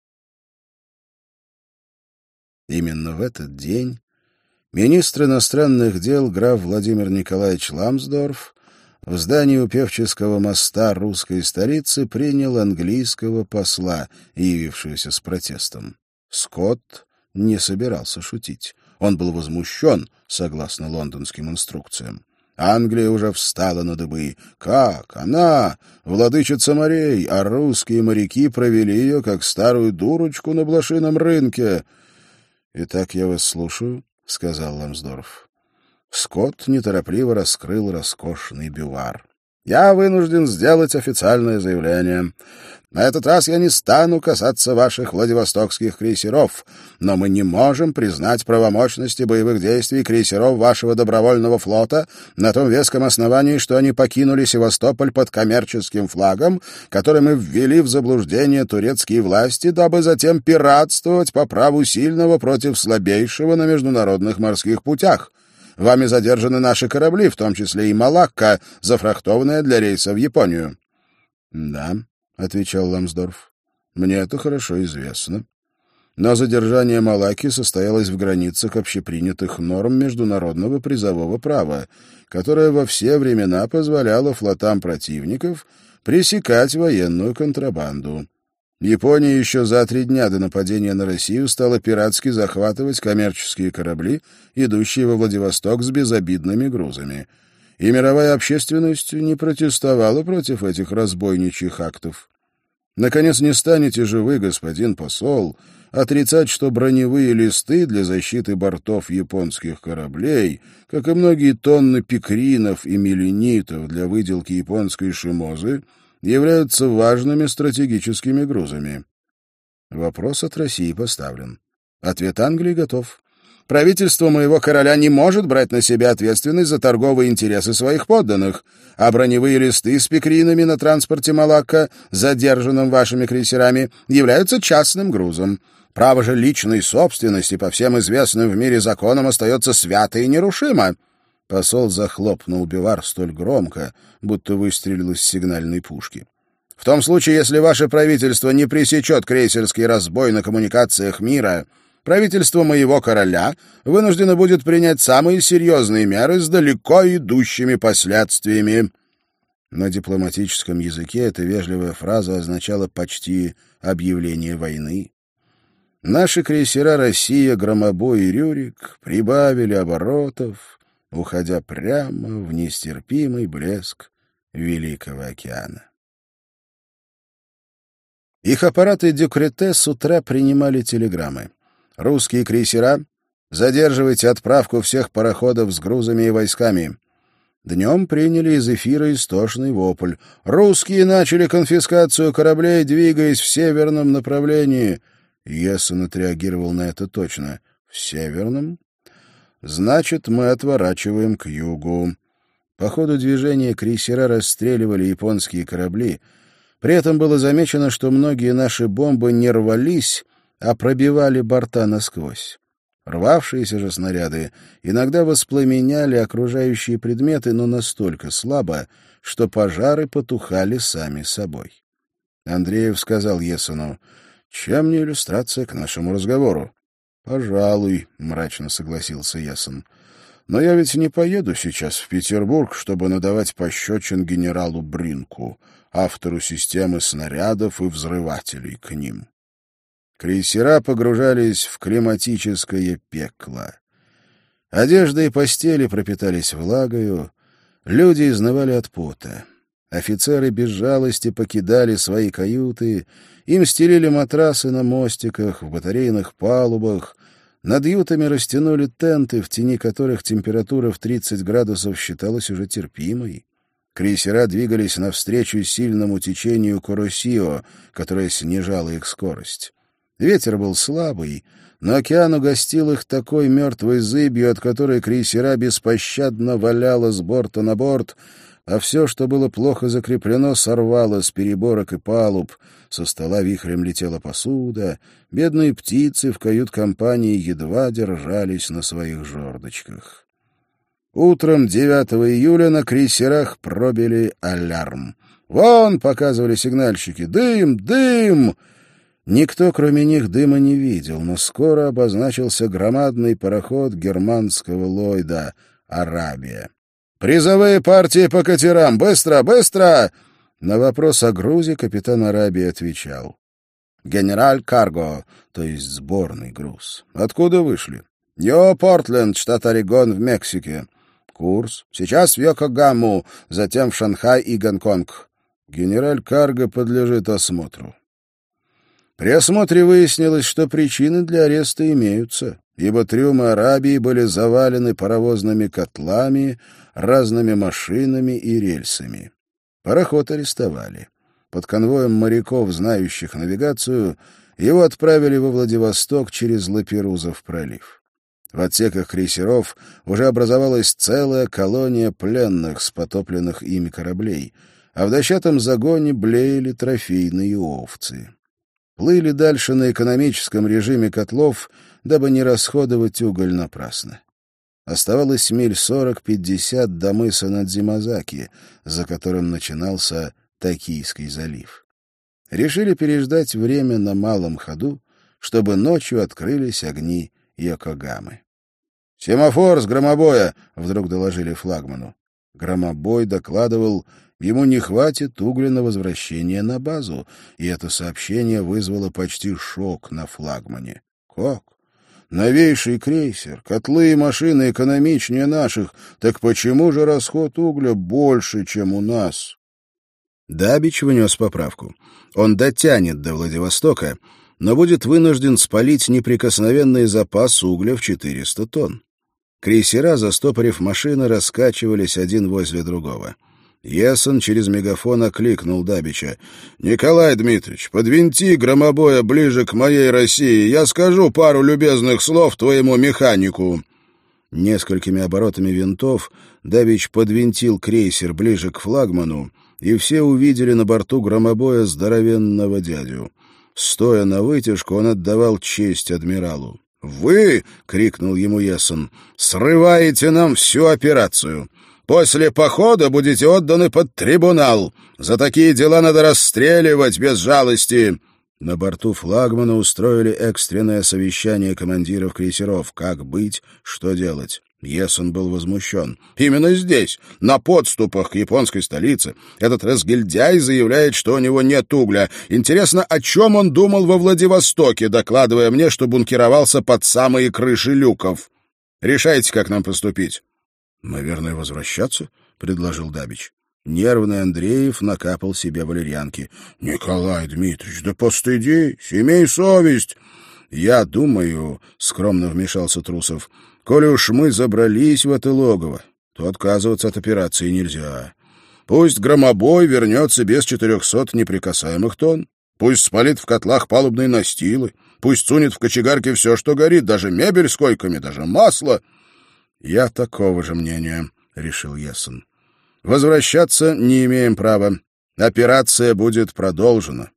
Именно в этот день министр иностранных дел граф Владимир Николаевич Ламсдорф в здании у Певческого моста русской столицы принял английского посла, явившегося с протестом. Скотт не собирался шутить. Он был возмущен, согласно лондонским инструкциям. Англия уже встала на дыбы. Как? Она, владычица морей, а русские моряки провели ее, как старую дурочку на блошином рынке. — Итак, я вас слушаю, — сказал Ламсдорф. Скотт неторопливо раскрыл роскошный бювар. — Я вынужден сделать официальное заявление. На этот раз я не стану касаться ваших владивостокских крейсеров, но мы не можем признать правомочности боевых действий крейсеров вашего добровольного флота на том веском основании, что они покинули Севастополь под коммерческим флагом, который мы ввели в заблуждение турецкие власти, дабы затем пиратствовать по праву сильного против слабейшего на международных морских путях. Вами задержаны наши корабли, в том числе и «Малакка», зафрахтованная для рейса в Японию. — Да, — отвечал Ламсдорф, — мне это хорошо известно. Но задержание Малакки состоялось в границах общепринятых норм международного призового права, которое во все времена позволяло флотам противников пресекать военную контрабанду. Япония еще за три дня до нападения на Россию стала пиратски захватывать коммерческие корабли, идущие во Владивосток с безобидными грузами. И мировая общественность не протестовала против этих разбойничьих актов. Наконец, не станете же вы, господин посол, отрицать, что броневые листы для защиты бортов японских кораблей, как и многие тонны пикринов и меленитов для выделки японской шимозы, являются важными стратегическими грузами. Вопрос от России поставлен. Ответ Англии готов. Правительство моего короля не может брать на себя ответственность за торговые интересы своих подданных, а броневые листы с пикринами на транспорте Малакка, задержанном вашими крейсерами, являются частным грузом. Право же личной собственности по всем известным в мире законам остается свято и нерушимо». Посол захлопнул бивар столь громко, будто выстрелил из сигнальной пушки. «В том случае, если ваше правительство не пресечет крейсерский разбой на коммуникациях мира, правительство моего короля вынуждено будет принять самые серьезные меры с далеко идущими последствиями». На дипломатическом языке эта вежливая фраза означала почти объявление войны. Наши крейсера «Россия», «Громобой» и «Рюрик» прибавили оборотов, уходя прямо в нестерпимый блеск Великого океана. Их аппараты Дюкрете с утра принимали телеграммы. «Русские крейсера, задерживайте отправку всех пароходов с грузами и войсками». Днем приняли из эфира истошный вопль. «Русские начали конфискацию кораблей, двигаясь в северном направлении». Ессен отреагировал на это точно. «В северном? Значит, мы отворачиваем к югу». По ходу движения крейсера расстреливали японские корабли. При этом было замечено, что многие наши бомбы не рвались, а пробивали борта насквозь. Рвавшиеся же снаряды иногда воспламеняли окружающие предметы, но настолько слабо, что пожары потухали сами собой. Андреев сказал Ессену: «Чем не иллюстрация к нашему разговору?» «Пожалуй», — мрачно согласился Ессен. «Но я ведь не поеду сейчас в Петербург, чтобы надавать пощечин генералу Бринку, автору системы снарядов и взрывателей к ним». Крейсера погружались в климатическое пекло. Одежда и постели пропитались влагою, люди изнывали от пота. Офицеры без жалости покидали свои каюты, им стелили матрасы на мостиках, в батарейных палубах, над ютами растянули тенты, в тени которых температура в тридцать градусов считалась уже терпимой. Крейсера двигались навстречу сильному течению Куросио, которое снижало их скорость. Ветер был слабый, но океан угостил их такой мертвой зыбью, от которой крейсера беспощадно валяло с борта на борт, а все, что было плохо закреплено, сорвало с переборок и палуб, со стола вихрем летела посуда, бедные птицы в кают-компании едва держались на своих жердочках. Утром девятого июля на крейсерах пробили алярм. «Вон!» — показывали сигнальщики. «Дым! Дым!» Никто, кроме них, дыма не видел, но скоро обозначился громадный пароход германского Ллойда «Арабия». «Призовые партии по катерам! Быстро! Быстро!» На вопрос о грузе капитан «Арабии» отвечал: «Генераль Карго», то есть сборный груз. «Откуда вышли?» «Нью-Портленд, штат Орегон, в Мексике». «Курс?» «Сейчас в Йокогаму, затем в Шанхай и Гонконг». «Генераль Карго подлежит осмотру». При осмотре выяснилось, что причины для ареста имеются, ибо трюмы «Арабии» были завалены паровозными котлами, разными машинами и рельсами. Пароход арестовали. Под конвоем моряков, знающих навигацию, его отправили во Владивосток через Лаперузов пролив. В отсеках крейсеров уже образовалась целая колония пленных с потопленных ими кораблей, а в дощатом загоне блеяли трофейные овцы. Плыли дальше на экономическом режиме котлов, дабы не расходовать уголь напрасно. Оставалось миль сорок-пятьдесят до мыса Надзимазаки, за которым начинался Токийский залив. Решили переждать время на малом ходу, чтобы ночью открылись огни Йокогамы. «Семафор с громобоя!» — вдруг доложили флагману. Громобой докладывал: ему не хватит угля на возвращение на базу, и это сообщение вызвало почти шок на флагмане. Как? Новейший крейсер, котлы и машины экономичнее наших, так почему же расход угля больше, чем у нас? Дабич внес поправку. Он дотянет до Владивостока, но будет вынужден спалить неприкосновенный запас угля в четыреста тонн. Крейсера, застопорив машины, раскачивались один возле другого. Ессон через мегафон окликнул Дабича. «Николай Дмитриевич, подвинти громобоя ближе к моей России. Я скажу пару любезных слов твоему механику». Несколькими оборотами винтов Дабич подвинтил крейсер ближе к флагману, и все увидели на борту громобоя здоровенного дядю. Стоя на вытяжку, он отдавал честь адмиралу. «Вы, — крикнул ему Ессон, — срываете нам всю операцию. После похода будете отданы под трибунал. За такие дела надо расстреливать без жалости». На борту флагмана устроили экстренное совещание командиров крейсеров. Как быть, что делать? Ессон был возмущен. «Именно здесь, на подступах к японской столице, этот разгильдяй заявляет, что у него нет угля. Интересно, о чем он думал во Владивостоке, докладывая мне, что бункеровался под самые крыши люков? Решайте, как нам поступить». «Наверное, возвращаться?» — предложил Дабич. Нервный Андреев накапал себе валерьянки. «Николай Дмитриевич, да постыдись, имей совесть!» «Я думаю, — скромно вмешался Трусов, — коли уж мы забрались в это логово, то отказываться от операции нельзя. Пусть громобой вернется без четырехсот неприкасаемых тонн, пусть спалит в котлах палубные настилы, пусть сунет в кочегарке все, что горит, даже мебель с койками, даже масло». «Я такого же мнения», — решил Ессон. «Возвращаться не имеем права. Операция будет продолжена».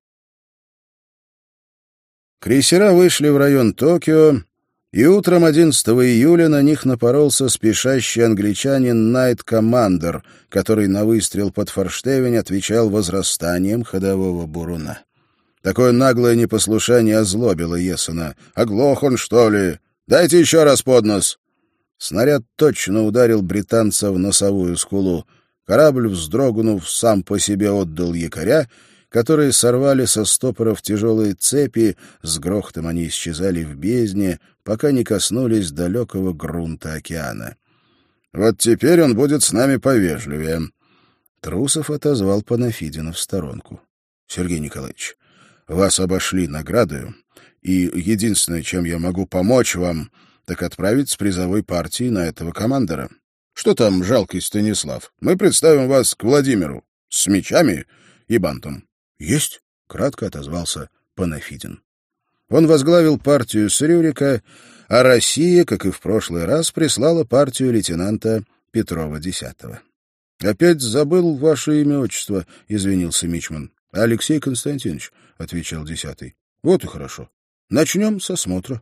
Крейсера вышли в район Токио, и утром одиннадцатого июля на них напоролся спешащий англичанин Найт Командер, который на выстрел под форштевень отвечал возрастанием ходового буруна. Такое наглое непослушание озлобило Ессена. «Оглох он, что ли? Дайте еще раз под нос!» Снаряд точно ударил британца в носовую скулу. Корабль, вздрогнув, сам по себе отдал якоря, которые сорвали со стопоров тяжелые цепи, с грохотом они исчезали в бездне, пока не коснулись далекого грунта океана. «Вот теперь он будет с нами повежливее». Трусов отозвал Панафидина в сторонку. «Сергей Николаевич, вас обошли наградою, и единственное, чем я могу помочь вам, так отправить с призовой партией на этого командора. Что там, жалкий Станислав? Мы представим вас к Владимиру с мечами и бантом». «Есть», — кратко отозвался Панафидин. Он возглавил партию с Рюрика, а Россия, как и в прошлый раз, прислала партию лейтенанта Петрова-десятого. «Опять забыл ваше имя-отчество», — извинился мичман. «Алексей Константинович», — отвечал десятый. «Вот и хорошо. Начнем с осмотра».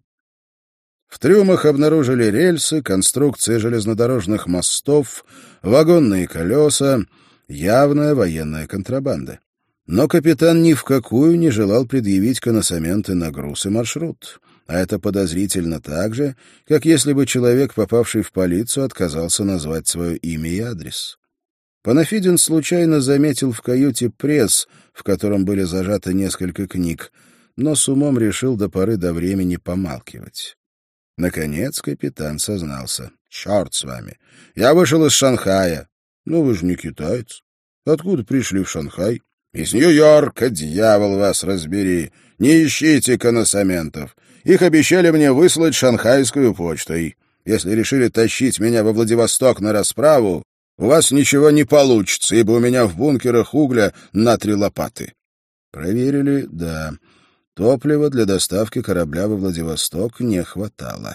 В трюмах обнаружили рельсы, конструкции железнодорожных мостов, вагонные колеса, явная военная контрабанда. Но капитан ни в какую не желал предъявить коносаменты на груз и маршрут. А это подозрительно так же, как если бы человек, попавший в полицию, отказался назвать свое имя и адрес. Панафидин случайно заметил в каюте пресс, в котором были зажаты несколько книг, но с умом решил до поры до времени помалкивать. Наконец капитан сознался. «Черт с вами! Я вышел из Шанхая». «Ну, вы же не китаец. Откуда пришли в Шанхай?» «Из Нью-Йорка, дьявол вас разбери! Не ищите коносаментов. Их обещали мне выслать шанхайскую почтой. Если решили тащить меня во Владивосток на расправу, у вас ничего не получится, ибо у меня в бункерах угля на три лопаты». Проверили, да. Топлива для доставки корабля во Владивосток не хватало.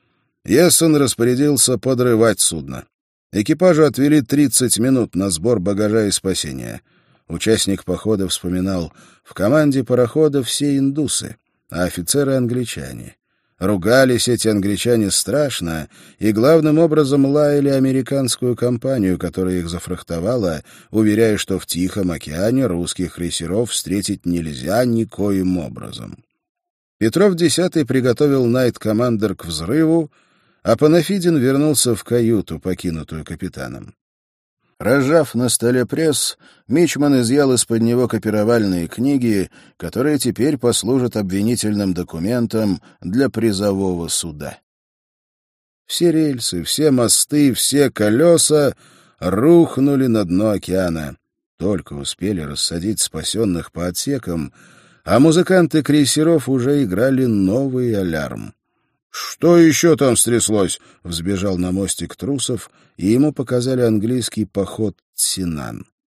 Ессон распорядился подрывать судно. Экипажу отвели тридцать минут на сбор багажа и спасения. Участник похода вспоминал, в команде парохода все индусы, а офицеры — англичане. Ругались эти англичане страшно и главным образом лаяли американскую компанию, которая их зафрахтовала, уверяя, что в Тихом океане русских крейсеров встретить нельзя никоим образом. Петров-десятый приготовил Найт-командер к взрыву, а Панафидин вернулся в каюту, покинутую капитаном. Разжав на столе пресс, мичман изъял из-под него копировальные книги, которые теперь послужат обвинительным документом для призового суда. Все рельсы, все мосты, все колеса рухнули на дно океана. Только успели рассадить спасенных по отсекам, а музыканты крейсеров уже играли новый алярм. «Что еще там стряслось?» — взбежал на мостик Трусов, и ему показали английский поход Синан.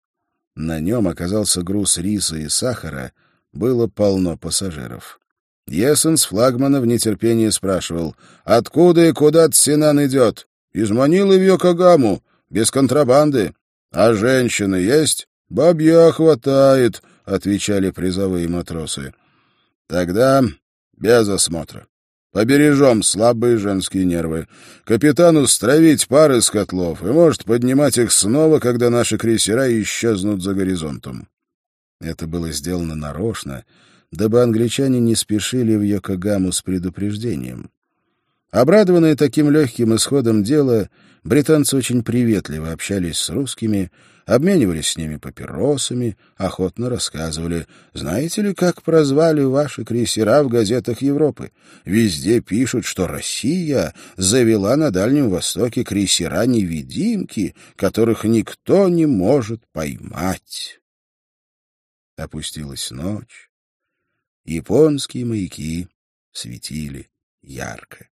На нем оказался груз риса и сахара, было полно пассажиров. Есен с флагмана в нетерпении спрашивал: «Откуда и куда Цинан идет? Из Манилы в Йокогаму, без контрабанды. А женщины есть?» «Бабья хватает», — отвечали призовые матросы. «Тогда без осмотра. Побережем слабые женские нервы. Капитану стравить пары с котлов и может поднимать их снова, когда наши крейсера исчезнут за горизонтом». Это было сделано нарочно, дабы англичане не спешили в Йокогаму с предупреждением. Обрадованные таким легким исходом дела, британцы очень приветливо общались с русскими, обменивались с ними папиросами, охотно рассказывали: «Знаете ли, как прозвали ваши крейсера в газетах Европы? Везде пишут, что Россия завела на Дальнем Востоке крейсера-невидимки, которых никто не может поймать». Опустилась ночь. Японские маяки светили ярко.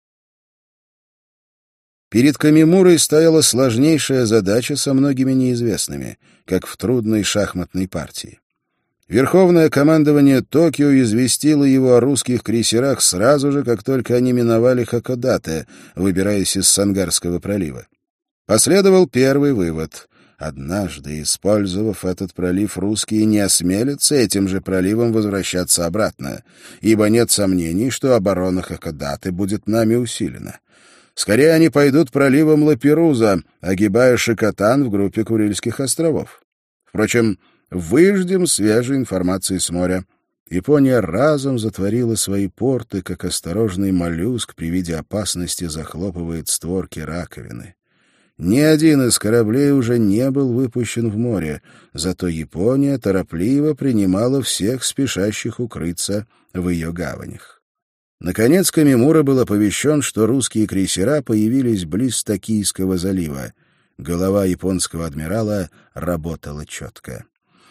Перед Камимурой стояла сложнейшая задача со многими неизвестными, как в трудной шахматной партии. Верховное командование Токио известило его о русских крейсерах сразу же, как только они миновали Хакодате, выбираясь из Сангарского пролива. Последовал первый вывод. Однажды, использовав этот пролив, русские не осмелятся этим же проливом возвращаться обратно, ибо нет сомнений, что оборона Хакодате будет нами усилена. Скорее они пойдут проливом Лаперуза, огибая Шикотан в группе Курильских островов. Впрочем, выждем свежей информации с моря. Япония разом затворила свои порты, как осторожный моллюск при виде опасности захлопывает створки раковины. Ни один из кораблей уже не был выпущен в море, зато Япония торопливо принимала всех спешащих укрыться в ее гаванях. Наконец Камимура был оповещен, что русские крейсера появились близ Токийского залива. Голова японского адмирала работала четко.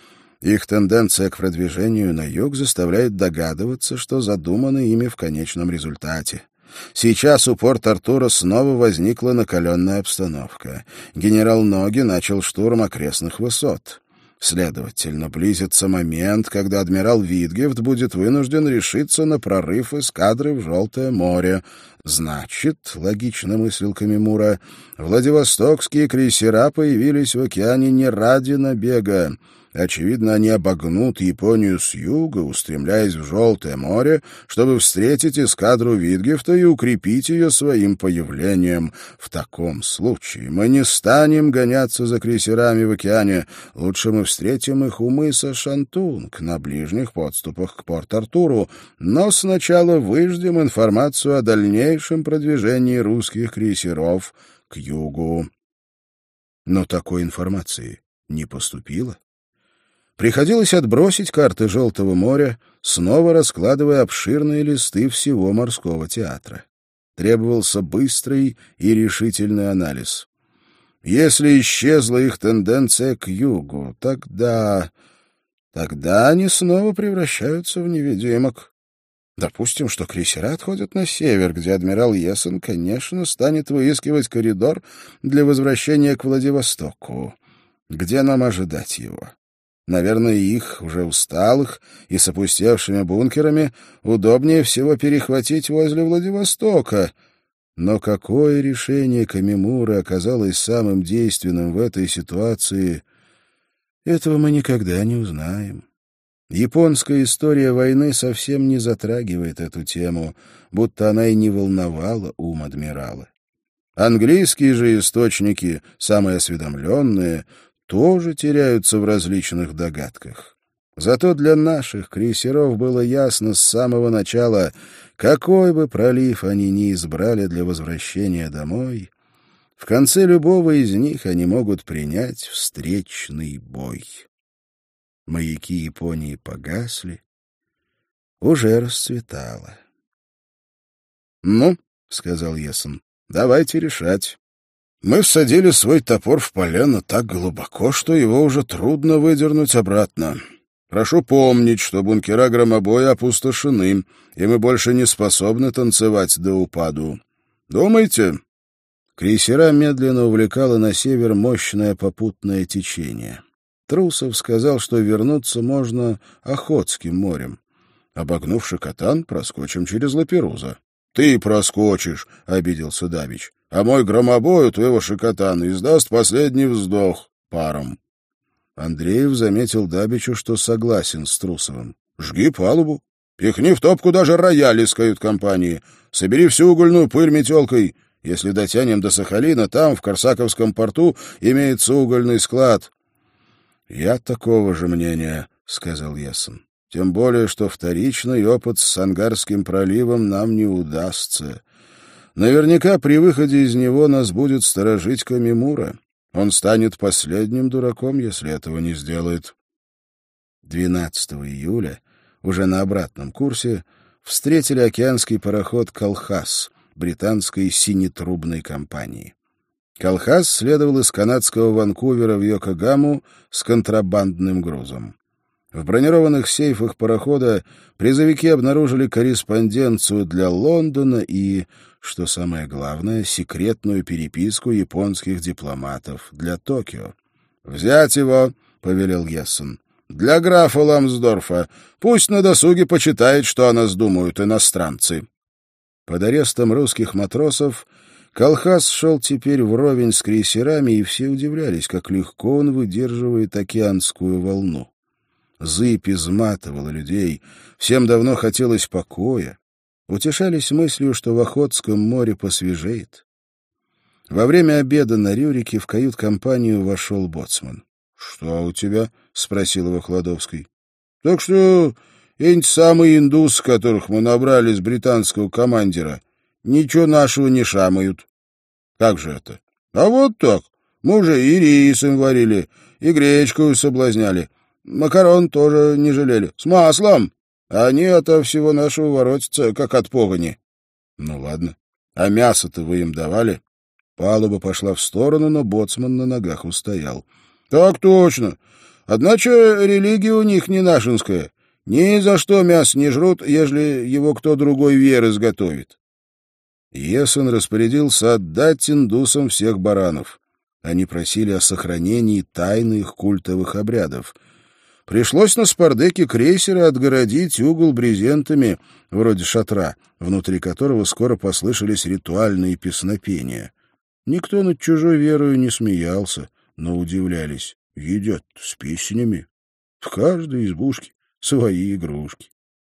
Их тенденция к продвижению на юг заставляет догадываться, что задумано ими в конечном результате. Сейчас у Порт-Артура снова возникла накаленная обстановка. Генерал Ноги начал штурм окрестных высот. Следовательно, близится момент, когда адмирал Витгефт будет вынужден решиться на прорыв эскадры в Желтое море. Значит, логично мыслил Камимура, Владивостокские крейсера появились в океане не ради набега. Очевидно, они обогнут Японию с юга, устремляясь в Желтое море, чтобы встретить эскадру Витгефта и укрепить ее своим появлением. В таком случае мы не станем гоняться за крейсерами в океане. Лучше мы встретим их у мыса Шантунг на ближних подступах к Порт-Артуру, но сначала выждем информацию о дальнейшем продвижении русских крейсеров к югу. Но такой информации не поступило. Приходилось отбросить карты Желтого моря, снова раскладывая обширные листы всего морского театра. Требовался быстрый и решительный анализ. Если исчезла их тенденция к югу, тогда... тогда они снова превращаются в невидимок. Допустим, что крейсера отходят на север, где адмирал Есен, конечно, станет выискивать коридор для возвращения к Владивостоку. Где нам ожидать его? Наверное, их, уже усталых и с опустевшими бункерами, удобнее всего перехватить возле Владивостока. Но какое решение Камимуры оказалось самым действенным в этой ситуации, этого мы никогда не узнаем. Японская история войны совсем не затрагивает эту тему, будто она и не волновала ум адмирала. Английские же источники, самые осведомленные, тоже теряются в различных догадках. Зато для наших крейсеров было ясно с самого начала, какой бы пролив они ни избрали для возвращения домой, в конце любого из них они могут принять встречный бой. Маяки Японии погасли, уже расцветало. — Ну, — сказал Есен, — давайте решать. Мы всадили свой топор в полено так глубоко, что его уже трудно выдернуть обратно. Прошу помнить, что бункера громобоя опустошены, и мы больше не способны танцевать до упаду. Думайте?» Крейсера медленно увлекало на север мощное попутное течение. Трусов сказал, что вернуться можно Охотским морем. Обогнув Шикотан, проскочим через Лаперуза. — Ты проскочишь, — обиделся Давич, — а мой громобой у твоего Шикотана издаст последний вздох паром. Андреев заметил Дабичу, что согласен с Трусовым. — Жги палубу. Пихни в топку даже рояль из кают-компании. Собери всю угольную пыль метелкой. Если дотянем до Сахалина, там, в Корсаковском порту, имеется угольный склад. — Я такого же мнения, — сказал Ясон. — Тем более, что вторичный опыт с Ангарским проливом нам не удастся. Наверняка при выходе из него нас будет сторожить Камимура. Он станет последним дураком, если этого не сделает. двенадцатого июля, уже на обратном курсе, встретили океанский пароход «Колхаз» британской синетрубной компании. «Колхаз» следовал из канадского Ванкувера в Йокогаму с контрабандным грузом. В бронированных сейфах парохода призовики обнаружили корреспонденцию для Лондона и, что самое главное, секретную переписку японских дипломатов для Токио. «Взять его», — повелел Гессен, — «для графа Ламсдорфа. Пусть на досуге почитает, что о нас думают иностранцы». Под арестом русских матросов «Колхаз» шел теперь вровень с крейсерами, и все удивлялись, как легко он выдерживает океанскую волну. Зыбь изматывала людей, всем давно хотелось покоя. Утешались мыслью, что в Охотском море посвежеет. Во время обеда на Рюрике в кают-компанию вошел боцман. — Что у тебя? — спросил его Хладовский. — Так что эти самые индусы, которых мы набрали с британского командира, ничего нашего не шамают. — Как же это? — А вот так. Мы уже и рис им варили, и гречку соблазняли. Макарон тоже не жалели. С маслом. Они ото всего нашего воротятся, как от погони. Ну ладно. А мясо-то вы им давали? Палуба пошла в сторону, но боцман на ногах устоял. Так точно. Одначе религия у них не нашинская. Ни за что мясо не жрут, ежели его кто другой веры изготовит. Есен распорядился отдать индусам всех баранов. Они просили о сохранении тайны их культовых обрядов. Пришлось на спардеке крейсера отгородить угол брезентами, вроде шатра, внутри которого скоро послышались ритуальные песнопения. Никто над чужой верою не смеялся, но удивлялись. Едят с песнями. В каждой избушке свои игрушки.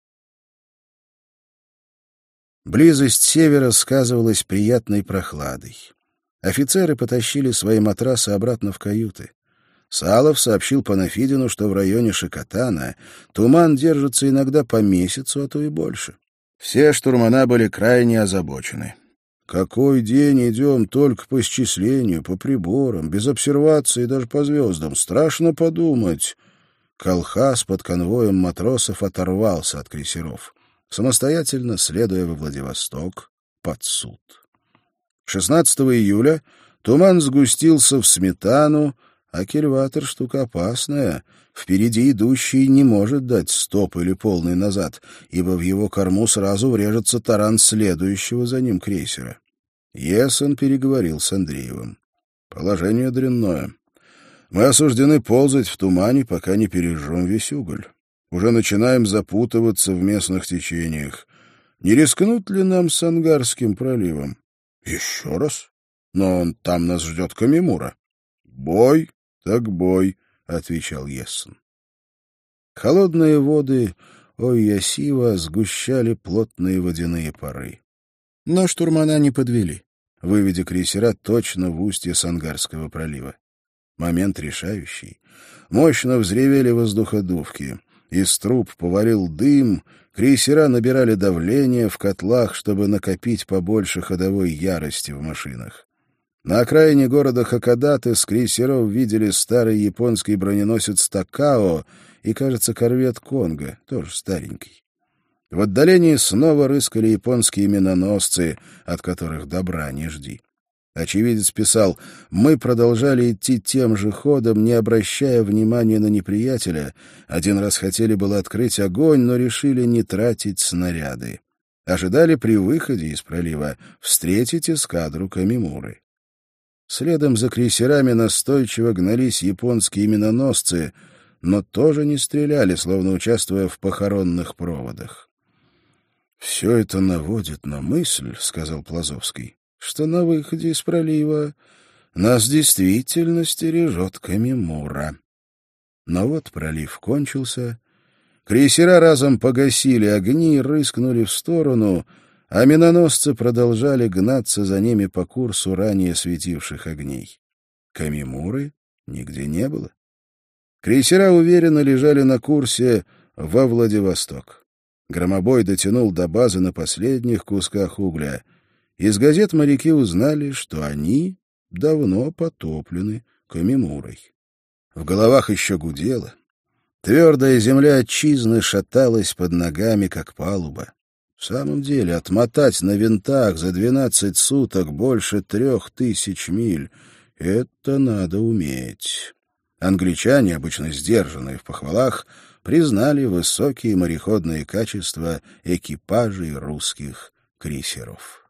Близость севера сказывалась приятной прохладой. Офицеры потащили свои матрасы обратно в каюты. Салов сообщил Панафидину, что в районе Шикотана туман держится иногда по месяцу, а то и больше. Все штурмана были крайне озабочены. Какой день идем только по исчислению, по приборам, без обсервации и даже по звездам. Страшно подумать. Колхаз под конвоем матросов оторвался от крейсеров, самостоятельно следуя во Владивосток под суд. шестнадцатого июля туман сгустился в сметану, а кильватер — штука опасная. Впереди идущий не может дать стоп или полный назад, ибо в его корму сразу врежется таран следующего за ним крейсера. Есен переговорил с Андреевым. Положение дрянное. Мы осуждены ползать в тумане, пока не пережжем весь уголь. Уже начинаем запутываться в местных течениях. Не рискнут ли нам с Ангарским проливом? Еще раз? Но он, там нас ждет Камимура. Бой так бой, — отвечал Ессен. Холодные воды Ойясива сгущали плотные водяные пары. Но штурмана не подвели, выведя крейсера точно в устье Сангарского пролива. Момент решающий. Мощно взревели воздуходувки. Из труб повалил дым, крейсера набирали давление в котлах, чтобы накопить побольше ходовой ярости в машинах. На окраине города Хакодате с крейсеров видели старый японский броненосец «Такао» и, кажется, корвет «Конго», тоже старенький. В отдалении снова рыскали японские миноносцы, от которых добра не жди. Очевидец писал: «Мы продолжали идти тем же ходом, не обращая внимания на неприятеля. Один раз хотели было открыть огонь, но решили не тратить снаряды. Ожидали при выходе из пролива встретить эскадру Камимуры». Следом за крейсерами настойчиво гнались японские миноносцы, но тоже не стреляли, словно участвуя в похоронных проводах. «Все это наводит на мысль, — сказал Плазовский, — что на выходе из пролива нас действительно стережет Камимура». Но вот пролив кончился, крейсера разом погасили огни и рыскнули в сторону, а миноносцы продолжали гнаться за ними по курсу ранее светивших огней. Камимуры нигде не было. Крейсера уверенно лежали на курсе во Владивосток. Громобой дотянул до базы на последних кусках угля. Из газет моряки узнали, что они давно потоплены Камимурой. В головах еще гудело. Твердая земля отчизны шаталась под ногами, как палуба. В самом деле, отмотать на винтах за двенадцать суток больше трех тысяч миль — это надо уметь. Англичане, обычно сдержанные в похвалах, признали высокие мореходные качества экипажей русских крейсеров.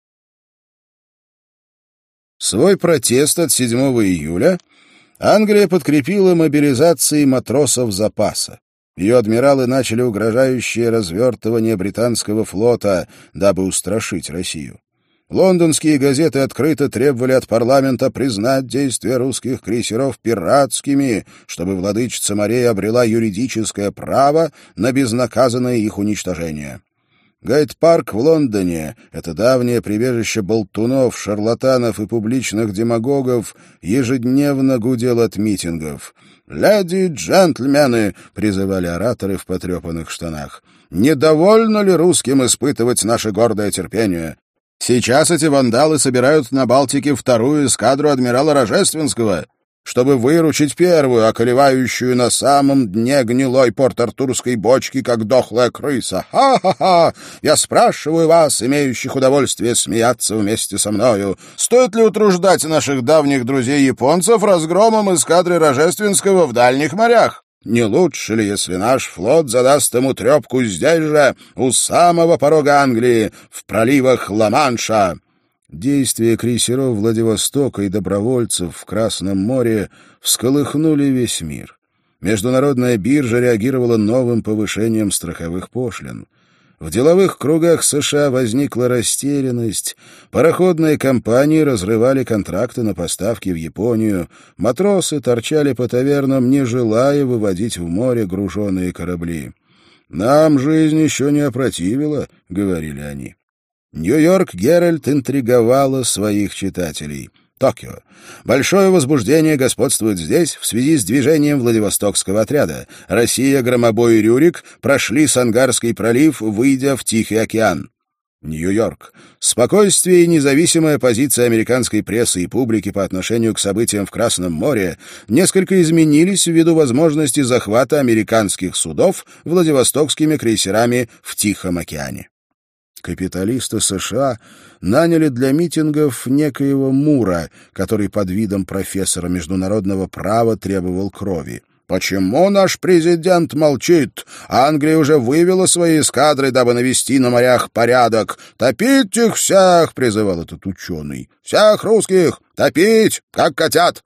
Свой протест от седьмого июля Англия подкрепила мобилизацией матросов запаса. Ее адмиралы начали угрожающее развертывание британского флота, дабы устрашить Россию. Лондонские газеты открыто требовали от парламента признать действия русских крейсеров пиратскими, чтобы владычица морей обрела юридическое право на безнаказанное их уничтожение. Гайд-парк в Лондоне — это давнее прибежище болтунов, шарлатанов и публичных демагогов, ежедневно гудел от митингов. «Леди и джентльмены!» — призывали ораторы в потрепанных штанах. «Недовольно ли русским испытывать наше гордое терпение? Сейчас эти вандалы собирают на Балтике вторую эскадру адмирала Рожественского, чтобы выручить первую, околевающую на самом дне гнилой порт-артурской бочки, как дохлая крыса. Ха-ха-ха! Я спрашиваю вас, имеющих удовольствие смеяться вместе со мною, стоит ли утруждать наших давних друзей-японцев разгромом эскадры Рожественского в дальних морях? Не лучше ли, если наш флот задаст ему трепку здесь же, у самого порога Англии, в проливах Ла-Манша?» Действия крейсеров Владивостока и добровольцев в Красном море всколыхнули весь мир. Международная биржа реагировала новым повышением страховых пошлин. В деловых кругах США возникла растерянность, пароходные компании разрывали контракты на поставки в Японию, матросы торчали по тавернам, не желая выводить в море груженные корабли. «Нам жизнь еще не опротивила», — говорили они. Нью-Йорк Геральд интриговала своих читателей. Токио. Большое возбуждение господствует здесь в связи с движением Владивостокского отряда. Россия, Громобой и Рюрик прошли Сангарский пролив, выйдя в Тихий океан. Нью-Йорк. Спокойствие и независимая позиция американской прессы и публики по отношению к событиям в Красном море несколько изменились ввиду возможности захвата американских судов Владивостокскими крейсерами в Тихом океане. Капиталисты США наняли для митингов некоего Мура, который под видом профессора международного права требовал крови. «Почему наш президент молчит? Англия уже вывела свои эскадры, дабы навести на морях порядок. Топить их всех!» — призывал этот ученый. «Всех русских! Топить, как котят!»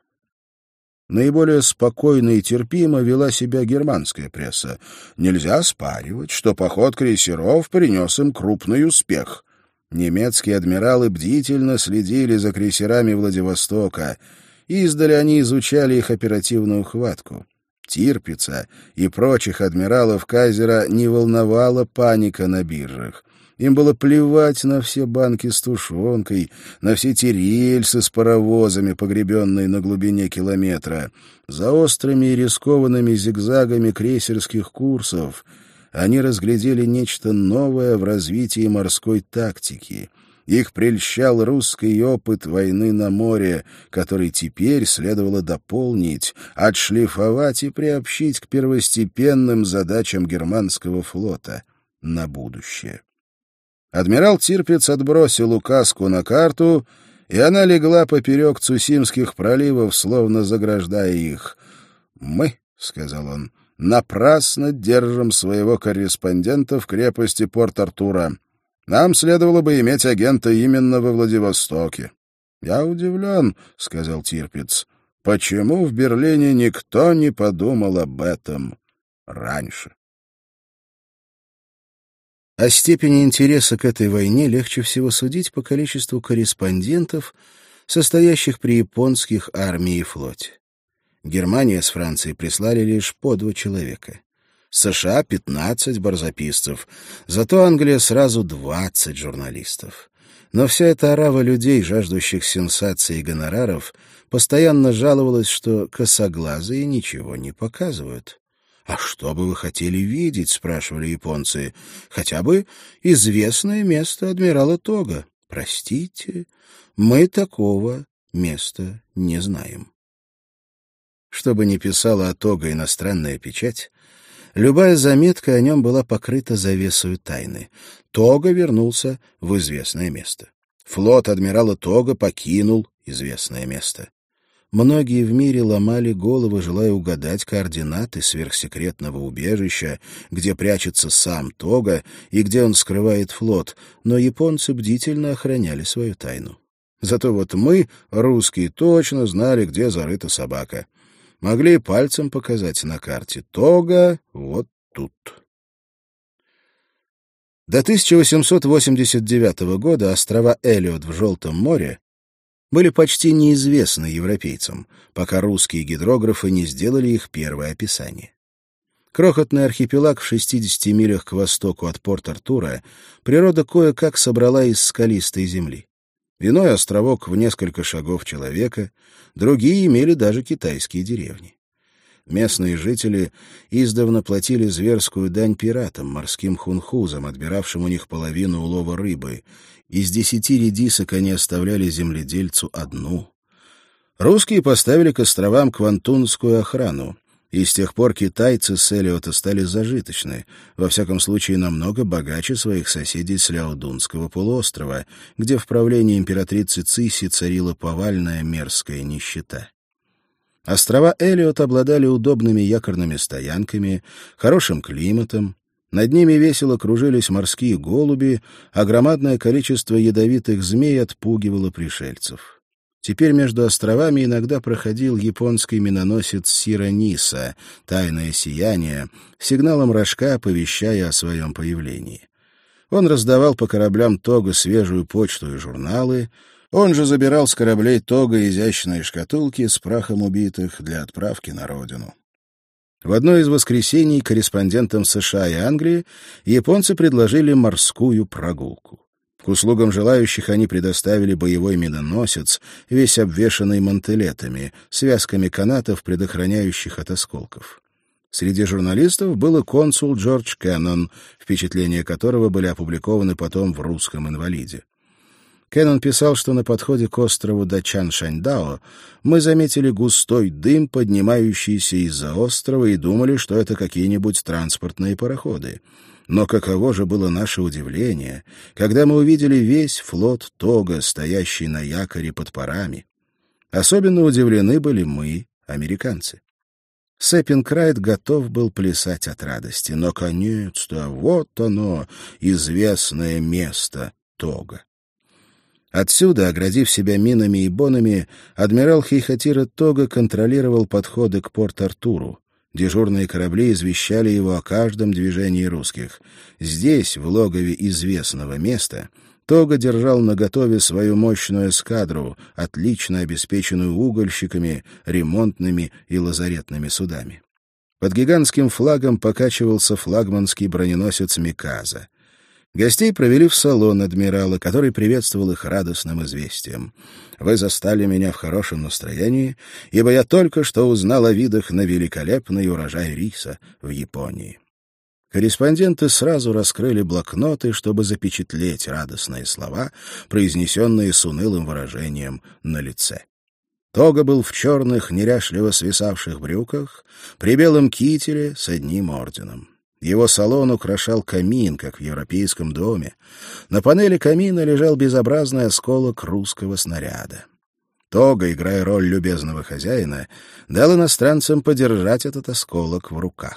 Наиболее спокойно и терпимо вела себя германская пресса. Нельзя оспаривать, что поход крейсеров принес им крупный успех. Немецкие адмиралы бдительно следили за крейсерами Владивостока. Издали они изучали их оперативную хватку. Тирпица и прочих адмиралов Кайзера не волновала паника на биржах. Им было плевать на все банки с тушенкой, на все те рельсы с паровозами, погребенные на глубине километра. За острыми и рискованными зигзагами крейсерских курсов они разглядели нечто новое в развитии морской тактики. Их прельщал русский опыт войны на море, который теперь следовало дополнить, отшлифовать и приобщить к первостепенным задачам германского флота на будущее. Адмирал Тирпиц отбросил указку на карту, и она легла поперек Цусимских проливов, словно заграждая их. «Мы, — сказал он, — напрасно держим своего корреспондента в крепости Порт-Артура. Нам следовало бы иметь агента именно во Владивостоке. «Я удивлен», — сказал Тирпиц, — «почему в Берлине никто не подумал об этом раньше?» О степени интереса к этой войне легче всего судить по количеству корреспондентов, состоящих при японских армии и флоте. Германия с Францией прислали лишь по два человека. США — пятнадцать барзаписцев, зато Англия сразу двадцать журналистов. Но вся эта орава людей, жаждущих сенсаций и гонораров, постоянно жаловалась, что косоглазые ничего не показывают. «А что бы вы хотели видеть?» — спрашивали японцы. «Хотя бы известное место адмирала Тога». «Простите, мы такого места не знаем». Что бы ни писала о Тога иностранная печать, любая заметка о нем была покрыта завесою тайны. Тога вернулся в известное место. Флот адмирала Тога покинул известное место. Многие в мире ломали головы, желая угадать координаты сверхсекретного убежища, где прячется сам Тога и где он скрывает флот, но японцы бдительно охраняли свою тайну. Зато вот мы, русские, точно знали, где зарыта собака. Могли и пальцем показать на карте. Тога вот тут. До тысяча восемьсот восемьдесят девятого года острова Эллиот в Желтом море были почти неизвестны европейцам, пока русские гидрографы не сделали их первое описание. Крохотный архипелаг в шестидесяти милях к востоку от Порт-Артура природа кое-как собрала из скалистой земли. Иной островок в несколько шагов человека, другие имели даже китайские деревни. Местные жители издавна платили зверскую дань пиратам, морским хунхузам, отбиравшим у них половину улова рыбы. Из десяти редисок они оставляли земледельцу одну. Русские поставили к островам квантунскую охрану, и с тех пор китайцы с Эллиота стали зажиточны, во всяком случае намного богаче своих соседей с Ляодунского полуострова, где в правлении императрицы Циси царила повальная мерзкая нищета. Острова Эллиот обладали удобными якорными стоянками, хорошим климатом, над ними весело кружились морские голуби, а громадное количество ядовитых змей отпугивало пришельцев. Теперь между островами иногда проходил японский миноносец Сираниса, тайное сияние, сигналом рожка оповещая о своем появлении. Он раздавал по кораблям Тога свежую почту и журналы, он же забирал с кораблей Тога изящные шкатулки с прахом убитых для отправки на родину. В одно из воскресений корреспондентам США и Англии японцы предложили морскую прогулку. К услугам желающих они предоставили боевой миноносец, весь обвешанный мантелетами, связками канатов, предохраняющих от осколков. Среди журналистов был и консул Джордж Кеннон, впечатления которого были опубликованы потом в «Русском инвалиде». Кеннон писал, что на подходе к острову Дачан-Шаньдао мы заметили густой дым, поднимающийся из-за острова, и думали, что это какие-нибудь транспортные пароходы. Но каково же было наше удивление, когда мы увидели весь флот Тога, стоящий на якоре под парами. Особенно удивлены были мы, американцы. Сэппинкрайт готов был плясать от радости. Наконец-то, вот оно, известное место Тога. Отсюда, оградив себя минами и бонами, адмирал Хейхатира Тога контролировал подходы к Порт-Артуру. Дежурные корабли извещали его о каждом движении русских. Здесь, в логове известного места, Тога держал наготове свою мощную эскадру, отлично обеспеченную угольщиками, ремонтными и лазаретными судами. Под гигантским флагом покачивался флагманский броненосец «Миказа». Гостей провели в салон адмирала, который приветствовал их радостным известием. «Вы застали меня в хорошем настроении, ибо я только что узнал о видах на великолепный урожай риса в Японии». Корреспонденты сразу раскрыли блокноты, чтобы запечатлеть радостные слова, произнесенные с унылым выражением на лице. Тога был в черных, неряшливо свисавших брюках, при белом кителе с одним орденом. Его салон украшал камин, как в европейском доме. На панели камина лежал безобразный осколок русского снаряда. Тога, играя роль любезного хозяина, дал иностранцам подержать этот осколок в руках.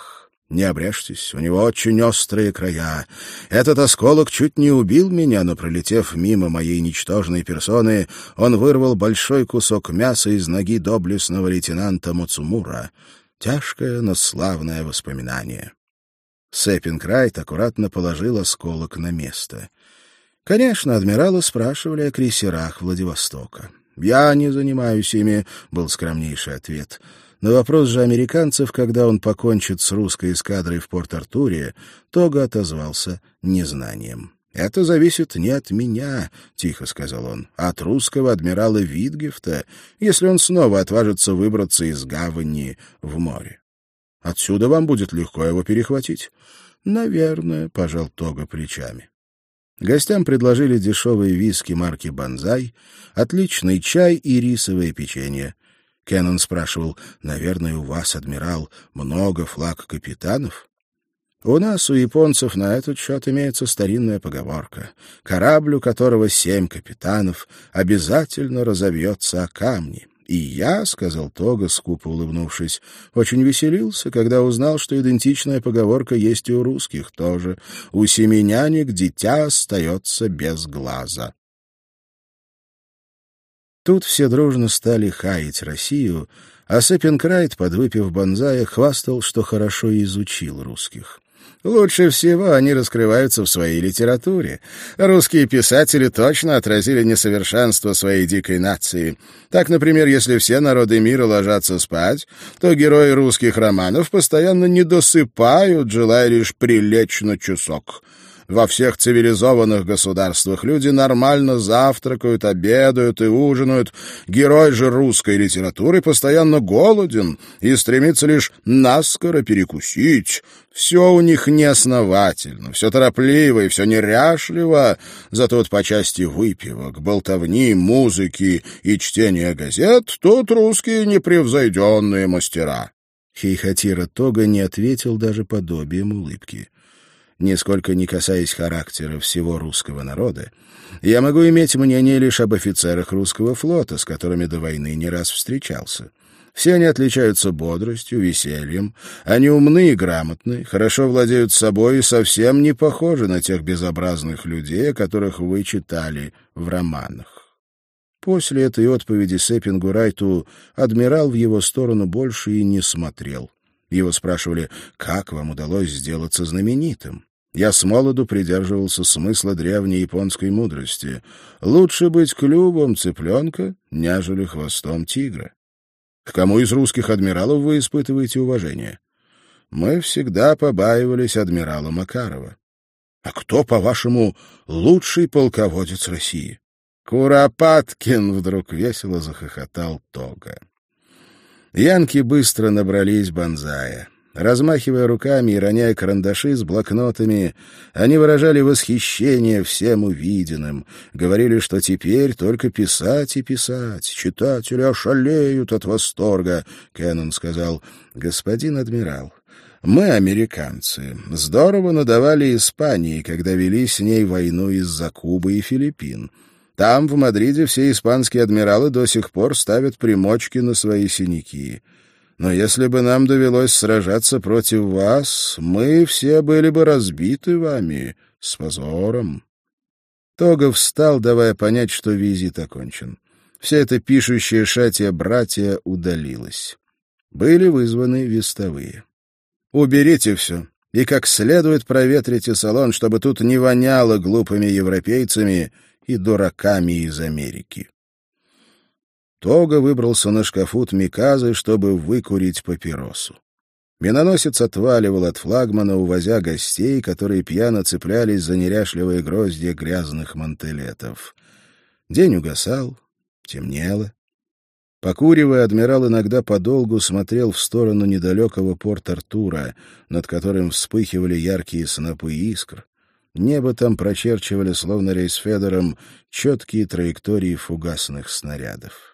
Не обрежьтесь, у него очень острые края. Этот осколок чуть не убил меня, но, пролетев мимо моей ничтожной персоны, он вырвал большой кусок мяса из ноги доблестного лейтенанта Муцумура. Тяжкое, но славное воспоминание. Сэппинкрайт аккуратно положил осколок на место. Конечно, адмирала спрашивали о крейсерах Владивостока. «Я не занимаюсь ими», — был скромнейший ответ. На вопрос же американцев, когда он покончит с русской эскадрой в Порт-Артуре, Тога отозвался незнанием. «Это зависит не от меня», — тихо сказал он, — «а от русского адмирала Витгефта, если он снова отважится выбраться из гавани в море. Отсюда вам будет легко его перехватить». «Наверное», — пожал Тога плечами. Гостям предложили дешевые виски марки «Банзай», отличный чай и рисовое печенье. Кеннон спрашивал: «Наверное, у вас, адмирал, много флаг-капитанов?» «У нас, у японцев, на этот счет имеется старинная поговорка. Корабль, у которого семь капитанов, обязательно разобьется о камни. И я, — сказал Тога, скупо улыбнувшись, — очень веселился, когда узнал, что идентичная поговорка есть и у русских тоже. У семи нянек дитя остается без глаза». Тут все дружно стали хаять Россию, а Сэппинкрайт, подвыпив банзая, хвастал, что хорошо изучил русских. Лучше всего они раскрываются в своей литературе. Русские писатели точно отразили несовершенство своей дикой нации. Так, например, если все народы мира ложатся спать, то герои русских романов постоянно недосыпают, желая лишь прилечь на часок. Во всех цивилизованных государствах люди нормально завтракают, обедают и ужинают. Герой же русской литературы постоянно голоден и стремится лишь наскоро перекусить. Все у них неосновательно, все торопливо и все неряшливо. Зато вот по части выпивок, болтовни, музыки и чтения газет тут русские непревзойденные мастера. Хейхатира Тога не ответил даже подобием улыбки. Нисколько не касаясь характера всего русского народа, я могу иметь мнение лишь об офицерах русского флота, с которыми до войны не раз встречался. Все они отличаются бодростью, весельем, они умны и грамотны, хорошо владеют собой и совсем не похожи на тех безобразных людей, о которых вы читали в романах. После этой отповеди Сэппингу Райту адмирал в его сторону больше и не смотрел. Его спрашивали: «Как вам удалось сделаться знаменитым?» Я с молоду придерживался смысла древней японской мудрости: лучше быть клювом цыпленка, нежели хвостом тигра. К кому из русских адмиралов вы испытываете уважение? Мы всегда побаивались адмирала Макарова. А кто, по-вашему, лучший полководец России? Куропаткин! Вдруг весело захохотал Тога. Янки быстро набрались банзая. Размахивая руками и роняя карандаши с блокнотами, они выражали восхищение всем увиденным, говорили, что теперь только писать и писать. Читатели ошалеют от восторга. Кеннон сказал: «Господин адмирал, мы, американцы, здорово надавали Испании, когда вели с ней войну из-за Кубы и Филиппин. Там, в Мадриде, все испанские адмиралы до сих пор ставят примочки на свои синяки. Но если бы нам довелось сражаться против вас, мы все были бы разбиты вами с позором». Тога встал, давая понять, что визит окончен. Вся эта пишущая шатия братья удалилась. Были вызваны вестовые. «Уберите все и как следует проветрите салон, чтобы тут не воняло глупыми европейцами и дураками из Америки». Тога выбрался на шкафут Миказы, чтобы выкурить папиросу. Миноносец отваливал от флагмана, увозя гостей, которые пьяно цеплялись за неряшливые гроздья грязных мантелетов. День угасал, темнело. Покуривая, адмирал иногда подолгу смотрел в сторону недалекого Порт-Артура, над которым вспыхивали яркие снопы искр. Небо там прочерчивали, словно рейсфедером, четкие траектории фугасных снарядов.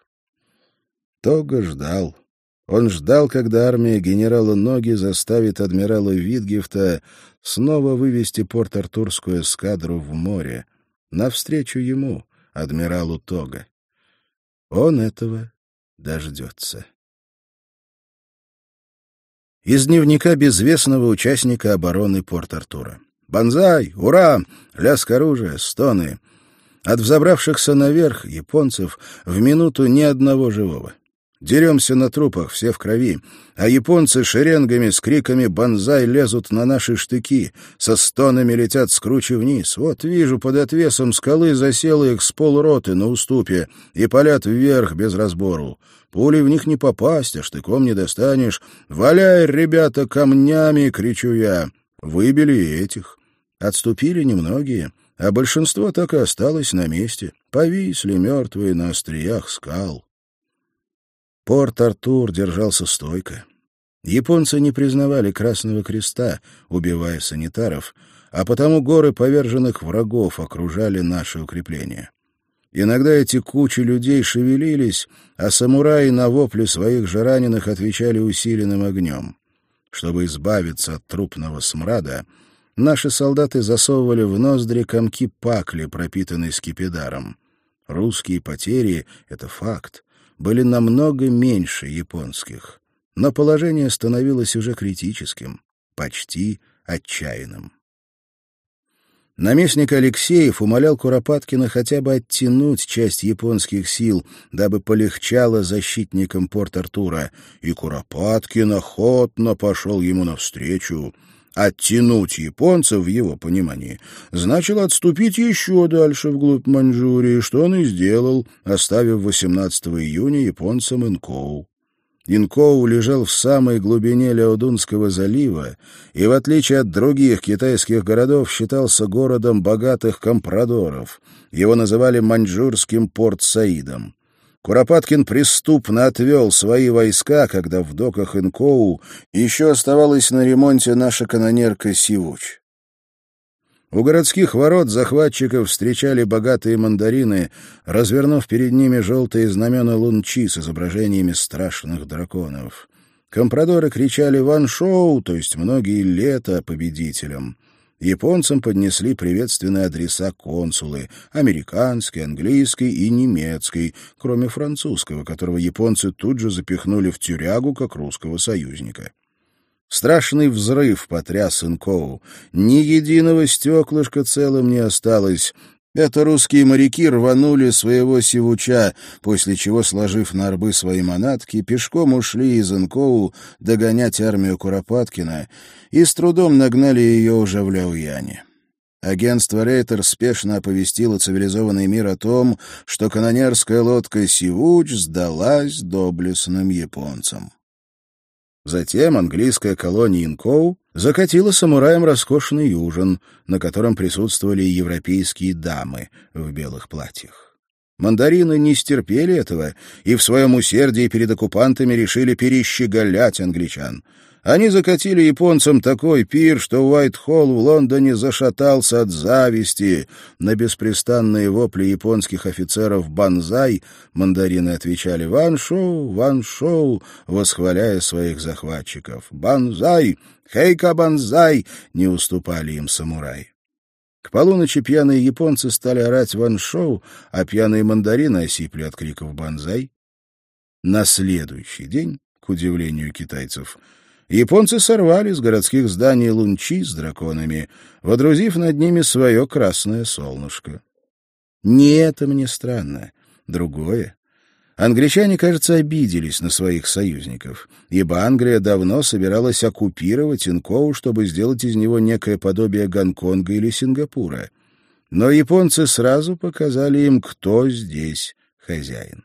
Тога ждал. Он ждал, когда армия генерала Ноги заставит адмирала Витгефта снова вывести порт-артурскую эскадру в море, навстречу ему, адмиралу Тога. Он этого дождется. Из дневника безвестного участника обороны Порт-Артура. «Бонзай! Ура! Лязг оружия! Стоны!» От взобравшихся наверх японцев в минуту ни одного живого. Деремся на трупах, все в крови, а японцы шеренгами с криками «Бонзай!» лезут на наши штыки, со стонами летят с кручи вниз. Вот вижу, под отвесом скалы засело их с полроты на уступе и палят вверх без разбору. Пулей в них не попасть, а штыком не достанешь. «Валяй, ребята, камнями!» — кричу я. Выбили и этих. Отступили немногие, а большинство так и осталось на месте. Повисли мертвые на остриях скал. Порт-Артур держался стойко. Японцы не признавали Красного Креста, убивая санитаров, а потому горы поверженных врагов окружали наши укрепления. Иногда эти кучи людей шевелились, а самураи на вопли своих же раненых отвечали усиленным огнем. Чтобы избавиться от трупного смрада, наши солдаты засовывали в ноздри комки пакли, пропитанные скипидаром. Русские потери — это факт, были намного меньше японских, но положение становилось уже критическим, почти отчаянным. Наместник Алексеев умолял Куропаткина хотя бы оттянуть часть японских сил, дабы полегчало защитникам Порт-Артура, и Куропаткин охотно пошел ему навстречу. Оттянуть японцев, в его понимании, значило отступить еще дальше вглубь Маньчжурии, что он и сделал, оставив восемнадцатого июня японцам Инкоу. Инкоу лежал в самой глубине Ляодунского залива и, в отличие от других китайских городов, считался городом богатых компрадоров. Его называли маньчжурским Порт-Саидом. Куропаткин преступно отвел свои войска, когда в доках Инкоу еще оставалась на ремонте наша канонерка «Сивуч». У городских ворот захватчиков встречали богатые мандарины, развернув перед ними желтые знамена лунчи с изображениями страшных драконов. Компрадоры кричали «Ван Шоу», то есть многие лета победителям. Японцам поднесли приветственные адреса консулы — американский, английский и немецкий, кроме французского, которого японцы тут же запихнули в тюрягу как русского союзника. Страшный взрыв потряс Инкоу. Ни единого стеклышка целым не осталось. Это русские моряки рванули своего сивуча, после чего, сложив на рбы свои манатки, пешком ушли из Инкоу догонять армию Куропаткина и с трудом нагнали ее уже в Ляояне. Агентство Рейтер спешно оповестило цивилизованный мир о том, что канонерская лодка «Сивуч» сдалась доблестным японцам. Затем английская колония Инкоу закатила самураям роскошный ужин, на котором присутствовали европейские дамы в белых платьях. Мандарины не стерпели этого и в своем усердии перед оккупантами решили перещеголять англичан. Они закатили японцам такой пир, что Уайт-Холл в Лондоне зашатался от зависти. На беспрестанные вопли японских офицеров «Бонзай» мандарины отвечали «Ван Шоу, Ван Шоу», восхваляя своих захватчиков. «Бонзай! Хейка Бонзай!» — не уступали им самураи. К полуночи пьяные японцы стали орать «Ван Шоу», а пьяные мандарины осипли от криков «Бонзай». На следующий день, к удивлению китайцев, японцы сорвали с городских зданий лунчи с драконами, водрузив над ними свое красное солнышко. Не это мне странно, другое. Англичане, кажется, обиделись на своих союзников, ибо Англия давно собиралась оккупировать Инкоу, чтобы сделать из него некое подобие Гонконга или Сингапура. Но японцы сразу показали им, кто здесь хозяин.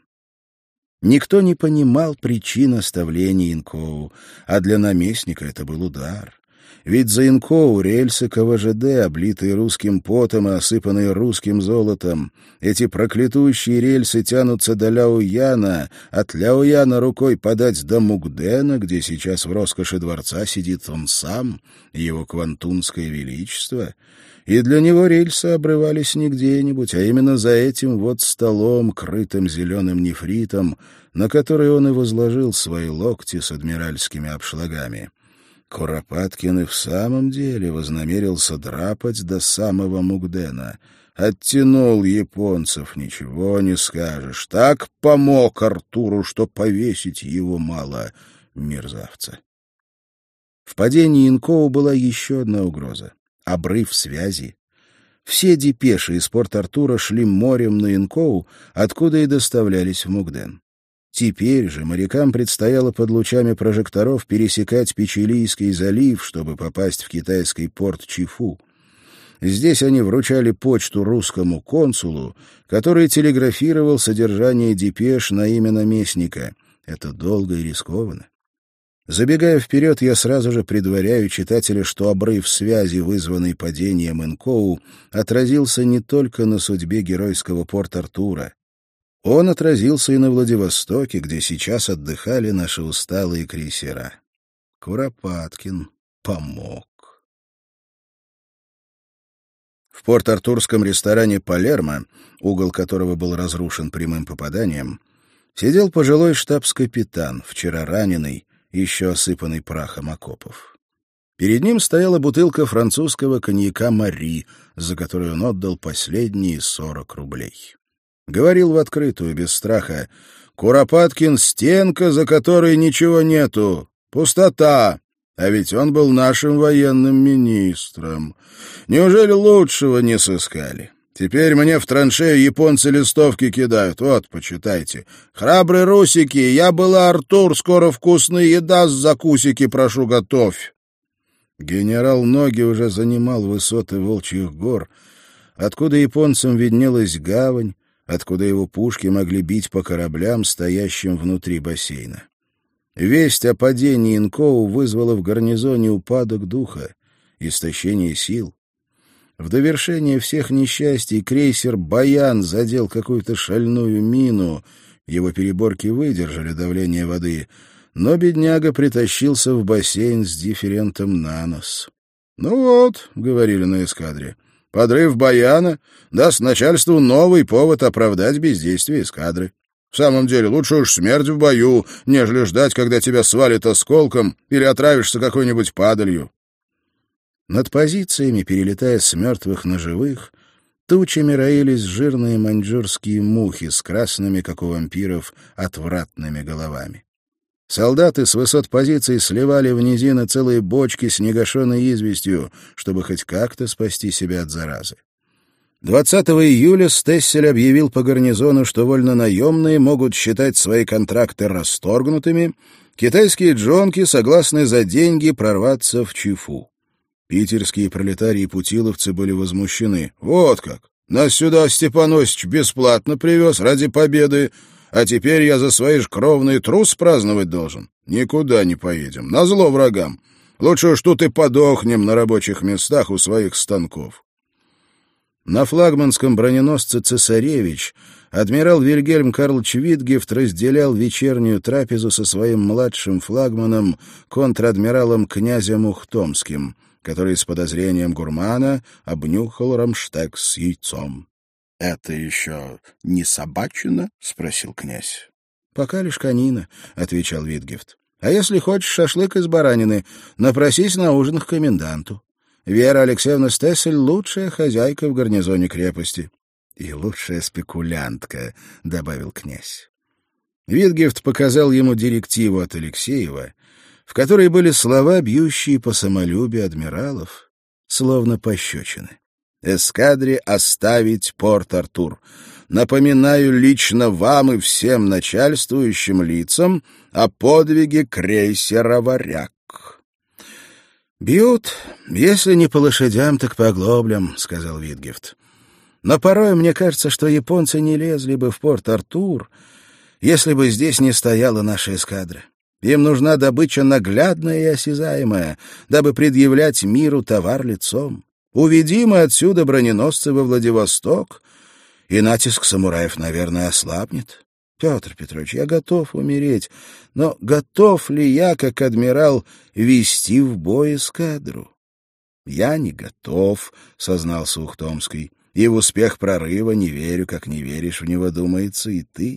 Никто не понимал причин оставления Инкоу, а для наместника это был удар. Ведь за Инкоу рельсы ка вэ жэ дэ, облитые русским потом и осыпанные русским золотом. Эти проклятущие рельсы тянутся до Ляояна, от Ляояна рукой подать до Мукдена, где сейчас в роскоши дворца сидит он сам, его квантунское величество. И для него рельсы обрывались не где-нибудь, а именно за этим вот столом, крытым зеленым нефритом, на который он и возложил свои локти с адмиральскими обшлагами. Куропаткин и в самом деле вознамерился драпать до самого Мукдена. Оттянул японцев, ничего не скажешь. Так помог Артуру, что повесить его мало, мерзавца. В падении Инкоу была еще одна угроза — обрыв связи. Все депеши из Порт-Артура шли морем на Инкоу, откуда и доставлялись в Мукден. Теперь же морякам предстояло под лучами прожекторов пересекать Печилийский залив, чтобы попасть в китайский порт Чифу. Здесь они вручали почту русскому консулу, который телеграфировал содержание депеш на имя наместника. Это долго и рискованно. Забегая вперед, я сразу же предваряю читателя, что обрыв связи, вызванный падением Инкоу, отразился не только на судьбе геройского Порт-Артура. Он отразился и на Владивостоке, где сейчас отдыхали наши усталые крейсера. Куропаткин помог. В порт-артурском ресторане «Палермо», угол которого был разрушен прямым попаданием, сидел пожилой штабс-капитан, вчера раненый, еще осыпанный прахом окопов. Перед ним стояла бутылка французского коньяка «Мари», за которую он отдал последние сорок рублей. Говорил в открытую, без страха: «Куропаткин — стенка, за которой ничего нету. Пустота. А ведь он был нашим военным министром. Неужели лучшего не сыскали? Теперь мне в траншею японцы листовки кидают. Вот, почитайте. Храбрые русики, я была Артур, скоро вкусная еда с закусики, прошу, готовь». Генерал Ноги уже занимал высоты Волчьих гор, откуда японцам виднелась гавань, откуда его пушки могли бить по кораблям, стоящим внутри бассейна. Весть о падении Инкоу вызвала в гарнизоне упадок духа, истощение сил. В довершение всех несчастий крейсер «Баян» задел какую-то шальную мину, его переборки выдержали давление воды, но бедняга притащился в бассейн с дифферентом на нос. «Ну вот», — говорили на эскадре, — «подрыв «Баяна» даст начальству новый повод оправдать бездействие эскадры. В самом деле, лучше уж смерть в бою, нежели ждать, когда тебя свалит осколком или отравишься какой-нибудь падалью». Над позициями, перелетая с мертвых на живых, тучами роились жирные маньчжурские мухи с красными, как у вампиров, отвратными головами. Солдаты с высот позиций сливали в низины целые бочки с негашенной известью, чтобы хоть как-то спасти себя от заразы. двадцатого июля Стессель объявил по гарнизону, что вольнонаемные могут считать свои контракты расторгнутыми, китайские джонки согласны за деньги прорваться в Чифу. Питерские пролетарии-путиловцы были возмущены. «Вот как! Нас сюда Степан Осич бесплатно привез ради победы, а теперь я за свои ж кровные трус праздновать должен. Никуда не поедем, назло врагам. Лучше уж тут и подохнем на рабочих местах у своих станков». На флагманском броненосце «Цесаревич» адмирал Вильгельм Карлович Витгефт разделял вечернюю трапезу со своим младшим флагманом, контр-адмиралом князем Ухтомским, который с подозрением гурмана обнюхал рамштек с яйцом. — Это еще не собачина? — спросил князь. — Пока лишь конина, — отвечал Витгефт. — А если хочешь шашлык из баранины, напросись на ужин к коменданту. Вера Алексеевна Стессель — лучшая хозяйка в гарнизоне крепости. — И лучшая спекулянтка, — добавил князь. Витгефт показал ему директиву от Алексеева, в которой были слова, бьющие по самолюбию адмиралов, словно пощечины. «Эскадре оставить Порт-Артур. Напоминаю лично вам и всем начальствующим лицам о подвиге крейсера «Варяг». «Бьют, если не по лошадям, так по оглоблям», — сказал Витгефт. «Но порой мне кажется, что японцы не лезли бы в Порт-Артур, если бы здесь не стояла наша эскадра. Им нужна добыча наглядная и осязаемая, дабы предъявлять миру товар лицом. Уведи мы отсюда броненосцы во Владивосток, и натиск самураев, наверное, ослабнет. Петр Петрович, я готов умереть, но готов ли я, как адмирал, вести в бой эскадру?» «Я не готов», — сознался Ухтомский, — «и в успех прорыва не верю, как не веришь в него, думается, и ты».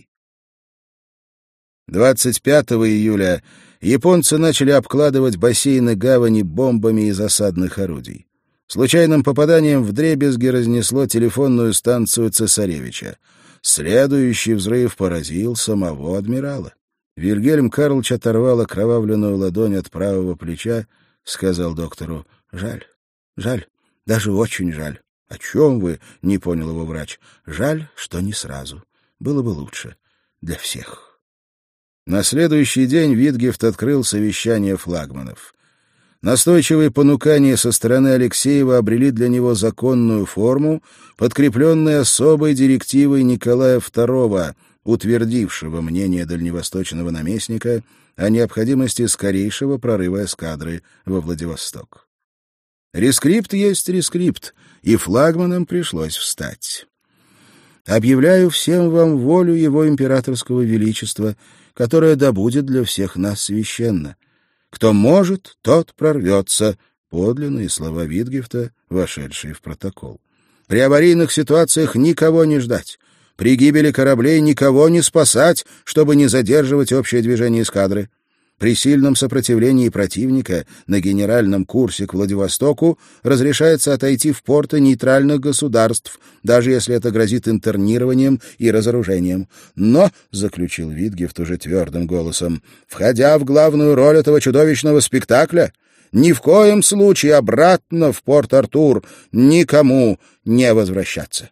двадцать пятого июля японцы начали обкладывать бассейны гавани бомбами из осадных орудий. Случайным попаданием вдребезги разнесло телефонную станцию «Цесаревича». Следующий взрыв поразил самого адмирала. Вильгельм Карлович оторвал окровавленную ладонь от правого плеча, сказал доктору. — Жаль, жаль, даже очень жаль. — О чем вы? — не понял его врач. — Жаль, что не сразу. Было бы лучше для всех. На следующий день Витгефт открыл совещание флагманов. Настойчивые понукания со стороны Алексеева обрели для него законную форму, подкрепленную особой директивой Николая второго, утвердившего мнение дальневосточного наместника о необходимости скорейшего прорыва эскадры во Владивосток. Рескрипт есть рескрипт, и флагманам пришлось встать. «Объявляю всем вам волю его императорского величества, которая да будет для всех нас священна. Кто может, тот прорвется», — подлинные слова Витгефта, вошедшие в протокол. «При аварийных ситуациях никого не ждать, при гибели кораблей никого не спасать, чтобы не задерживать общее движение эскадры. При сильном сопротивлении противника на генеральном курсе к Владивостоку разрешается отойти в порты нейтральных государств, даже если это грозит интернированием и разоружением. Но, — заключил Витгефт уже твердым голосом, — входя в главную роль этого чудовищного спектакля, ни в коем случае обратно в Порт-Артур никому не возвращаться».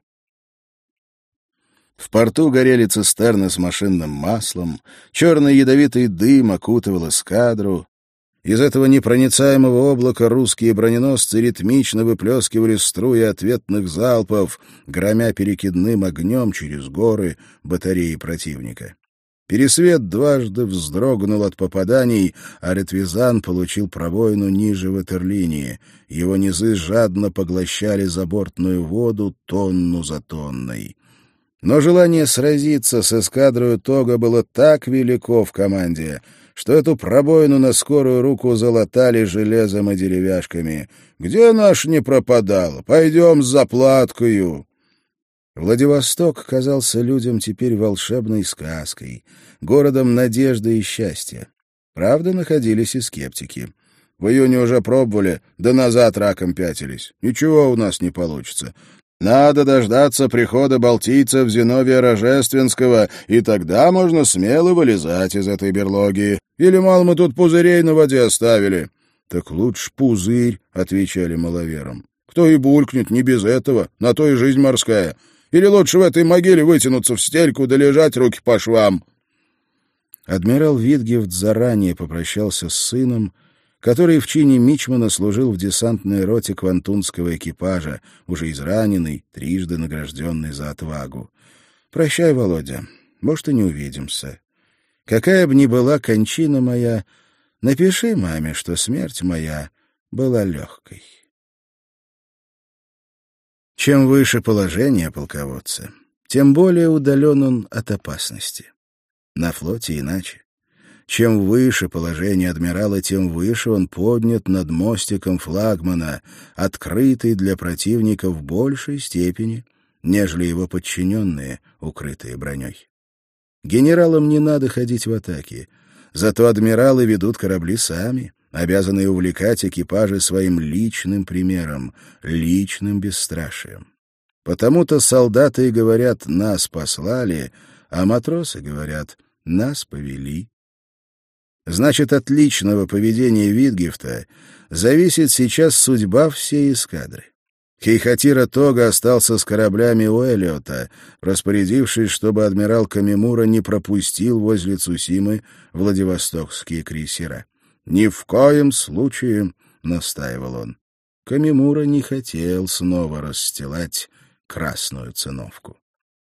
В порту горели цистерны с машинным маслом, черный ядовитый дым окутывал эскадру. Из этого непроницаемого облака русские броненосцы ритмично выплескивали струи ответных залпов, громя перекидным огнем через горы батареи противника. Пересвет дважды вздрогнул от попаданий, а Ретвизан получил пробоину ниже ватерлинии. Его низы жадно поглощали забортную воду тонну за тонной. Но желание сразиться с эскадрой Тога было так велико в команде, что эту пробоину на скорую руку залатали железом и деревяшками. «Где наш не пропадал? Пойдем с заплаткою!» Владивосток казался людям теперь волшебной сказкой, городом надежды и счастья. Правда, находились и скептики. «В июне уже пробовали, да назад раком пятились. Ничего у нас не получится. Надо дождаться прихода балтийцев Зиновия Рожественского, и тогда можно смело вылезать из этой берлоги. Или, мало, мы тут пузырей на воде оставили?» «Так лучше пузырь», — отвечали маловерам. «Кто и булькнет, не без этого, на то и жизнь морская. Или лучше в этой могиле вытянуться в стельку да лежать руки по швам». Адмирал Витгефт заранее попрощался с сыном, который в чине мичмана служил в десантной роте квантунского экипажа, уже израненный, трижды награжденный за отвагу. «Прощай, Володя, может, и не увидимся. Какая бы ни была кончина моя, напиши маме, что смерть моя была легкой». Чем выше положение полководца, тем более удален он от опасности. На флоте иначе. Чем выше положение адмирала, тем выше он поднят над мостиком флагмана, открытый для противника в большей степени, нежели его подчиненные, укрытые броней. Генералам не надо ходить в атаки, зато адмиралы ведут корабли сами, обязанные увлекать экипажи своим личным примером, личным бесстрашием. Потому-то солдаты и говорят «нас послали», а матросы говорят «нас повели». Значит, от личного поведения Витгефта зависит сейчас судьба всей эскадры. Хейхатира Тога остался с кораблями у Эллиота, распорядившись, чтобы адмирал Камимура не пропустил возле Цусимы владивостокские крейсера. «Ни в коем случае», — настаивал он. Камимура не хотел снова расстилать красную циновку.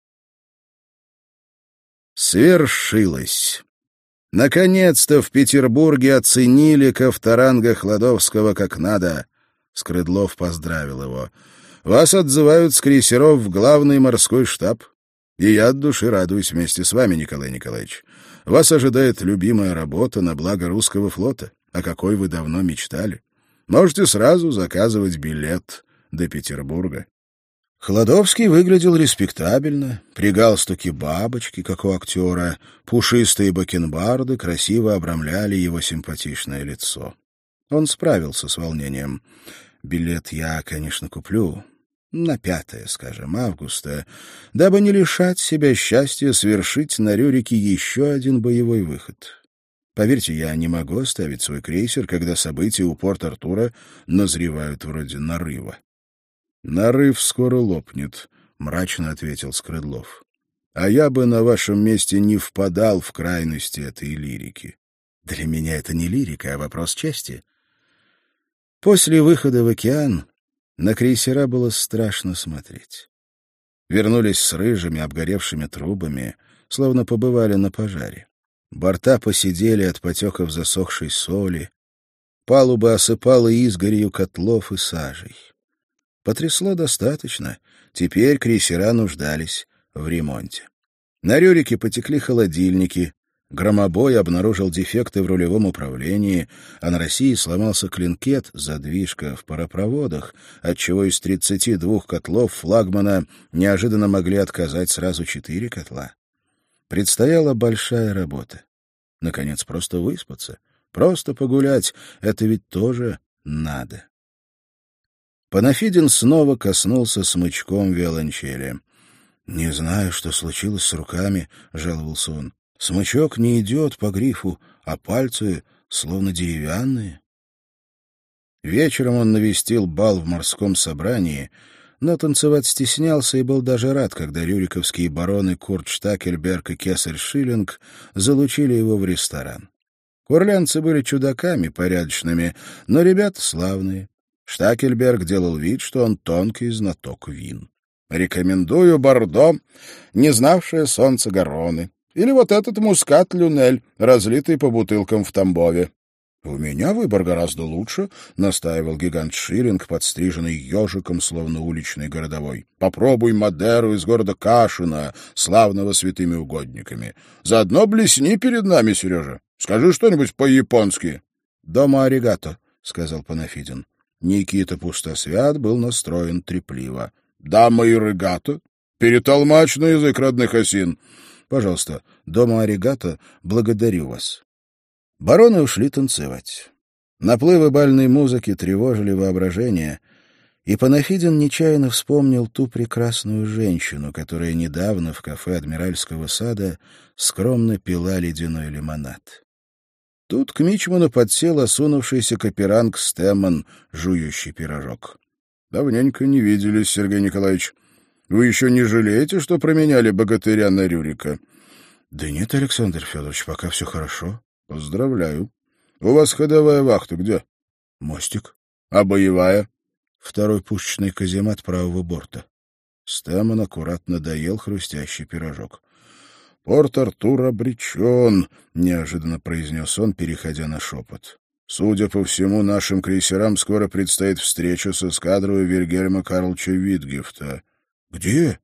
Свершилось. Наконец-то в Петербурге оценили Ковторанга Хладовского как надо. Скрыдлов поздравил его. «Вас отзывают с крейсеров в главный морской штаб. И я от души радуюсь вместе с вами, Николай Николаевич. Вас ожидает любимая работа на благо русского флота, о какой вы давно мечтали. Можете сразу заказывать билет до Петербурга». Хладовский выглядел респектабельно, при галстуке бабочки, как у актера, пушистые бакенбарды красиво обрамляли его симпатичное лицо. Он справился с волнением. «Билет я, конечно, куплю. На пятое, скажем, августа, дабы не лишать себя счастья совершить на Рюрике еще один боевой выход. Поверьте, я не могу оставить свой крейсер, когда события у Порт-Артура назревают вроде нарыва. — Нарыв скоро лопнет, — мрачно ответил Скрыдлов. — А я бы на вашем месте не впадал в крайности этой лирики. Для меня это не лирика, а вопрос чести. После выхода в океан на крейсера было страшно смотреть. Вернулись с рыжими, обгоревшими трубами, словно побывали на пожаре. Борта поседели от потеков засохшей соли, палуба осыпала изгорью котлов и сажей. Потрясло достаточно, теперь крейсера нуждались в ремонте. На Рюрике потекли холодильники, громобой обнаружил дефекты в рулевом управлении, а на России сломался клинкет, задвижка в паропроводах, отчего из тридцати двух котлов флагмана неожиданно могли отказать сразу четыре котла. Предстояла большая работа. Наконец, просто выспаться, просто погулять — это ведь тоже надо. Панафидин снова коснулся смычком виолончели. — Не знаю, что случилось с руками, — жаловался он. — Смычок не идет по грифу, а пальцы словно деревянные. Вечером он навестил бал в морском собрании, но танцевать стеснялся и был даже рад, когда рюриковские бароны Курт Штакельберг и Кесарь Шиллинг залучили его в ресторан. Курлянцы были чудаками порядочными, но ребята славные. Штакельберг делал вид, что он тонкий знаток вин. «Рекомендую Бордо, не знавшее солнца Гароны. Или вот этот мускат Люнель, разлитый по бутылкам в Тамбове». «У меня выбор гораздо лучше», — настаивал гигант Шиллинг, подстриженный ежиком, словно уличный городовой. «Попробуй Мадеру из города Кашина, славного святыми угодниками. Заодно блесни перед нами, Сережа. Скажи что-нибудь по-японски». «Дома аригато», — сказал Панафидин. Никита Пустосвят был настроен трепливо. «Дама и регато? Перетолмач на язык родных осин». «Пожалуйста, дома аригато, благодарю вас». Бароны ушли танцевать. Наплывы бальной музыки тревожили воображение, и Панафидин нечаянно вспомнил ту прекрасную женщину, которая недавно в кафе Адмиральского сада скромно пила ледяной лимонад. Тут к мичману подсел осунувшийся каперанг Стэмман, жующий пирожок. — Давненько не виделись, Сергей Николаевич. Вы еще не жалеете, что променяли богатыря на Рюрика? — Да нет, Александр Федорович, пока все хорошо. — Поздравляю. У вас ходовая вахта где? — Мостик. — А боевая? — Второй пушечный каземат правого борта. Стэмман аккуратно доел хрустящий пирожок. — Порт-Артур обречен, — неожиданно произнес он, переходя на шепот. — Судя по всему, нашим крейсерам скоро предстоит встреча с эскадрой Вильгельма Карловича Витгефта. — Где?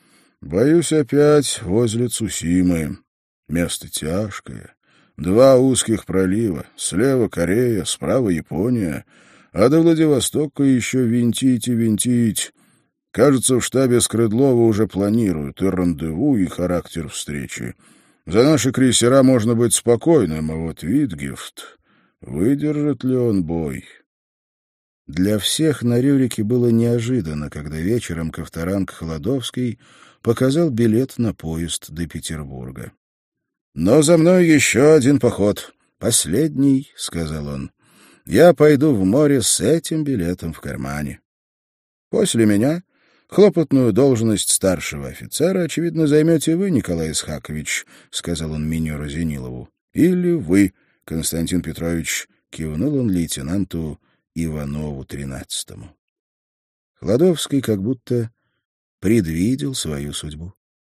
— Боюсь, опять возле Цусимы. Место тяжкое. Два узких пролива. Слева Корея, справа Япония. А до Владивостока еще винтить и винтить. Кажется, в штабе Скрыдлова уже планируют и рандеву, и характер встречи. За наши крейсера можно быть спокойным, а вот Витгефт... Выдержит ли он бой? Для всех на Рюрике было неожиданно, когда вечером Ковторанг Холодовский показал билет на поезд до Петербурга. «Но за мной еще один поход. Последний», — сказал он. «Я пойду в море с этим билетом в кармане. После меня хлопотную должность старшего офицера, очевидно, займете вы, Николай Исхакович», — сказал он минеру Зенилову. «Или вы, Константин Петрович», — кивнул он лейтенанту Иванову тринадцатому. Холодовский как будто предвидел свою судьбу.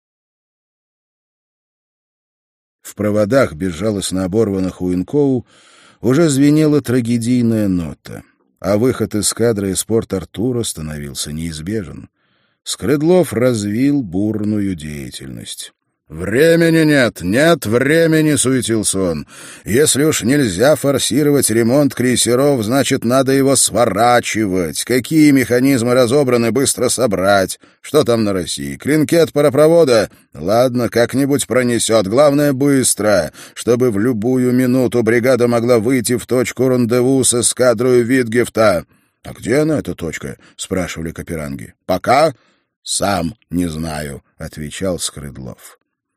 В проводах, безжалостно оборванных у Инкоу, уже звенела трагедийная нота, а выход эскадры из Порт-Артура становился неизбежен. Скрыдлов развил бурную деятельность. «Времени нет, нет времени», — суетился он. «Если уж нельзя форсировать ремонт крейсеров, значит, надо его сворачивать. Какие механизмы разобраны, быстро собрать. Что там на России? Клинкет паропровода? Ладно, как-нибудь пронесет. Главное, быстро, чтобы в любую минуту бригада могла выйти в точку рандеву с эскадрой Витгефта». «А где она, эта точка?» — спрашивали каперанги. «Пока сам не знаю», — отвечал Скрыдлов.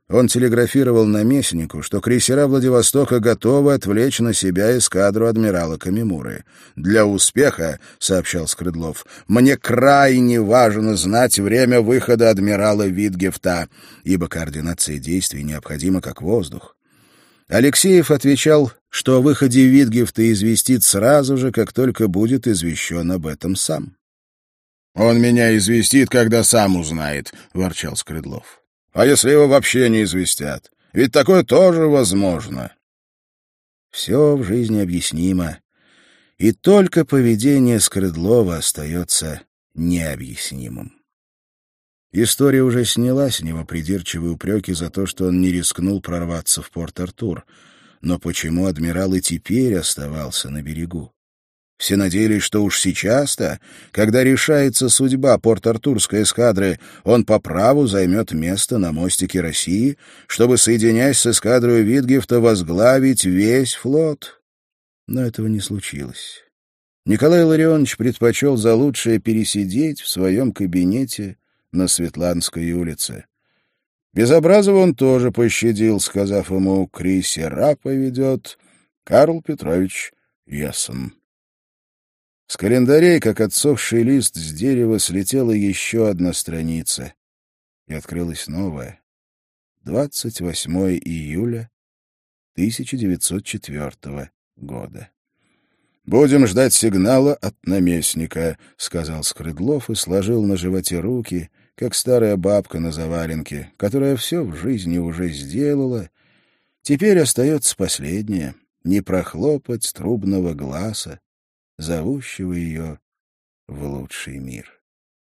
Он телеграфировал наместнику, что крейсера Владивостока готовы отвлечь на себя эскадру адмирала Камимуры. «Для успеха, — сообщал Скрыдлов, — мне крайне важно знать время выхода адмирала Витгефта, ибо координация действий необходима как воздух». Алексеев отвечал, что о выходе Витгефта известит сразу же, как только будет извещен об этом сам. «Он меня известит, когда сам узнает», — ворчал Скрыдлов. «А если его вообще не известят? Ведь такое тоже возможно». Все в жизни объяснимо, и только поведение Скрыдлова остается необъяснимым. История уже сняла с него придирчивые упреки за то, что он не рискнул прорваться в Порт-Артур. Но почему адмирал и теперь оставался на берегу? Все надеялись, что уж сейчас-то, когда решается судьба порт-артурской эскадры, он по праву займет место на мостике России, чтобы, соединяясь с эскадрой Витгефта, возглавить весь флот. Но этого не случилось. Николай Илларионович предпочел за лучшее пересидеть в своем кабинете на Светланской улице. Безобразова он тоже пощадил, сказав ему: «Крейсера поведет Карл Петрович Ессен». С календарей, как отсохший лист с дерева, слетела еще одна страница, и открылась новая. двадцать восьмое июля тысяча девятьсот четвёртого года. «Будем ждать сигнала от наместника», — сказал Скрыдлов и сложил на животе руки, как старая бабка на заваленке, которая все в жизни уже сделала. Теперь остается последнее — не прохлопать трубного глаза, зовущего ее в лучший мир.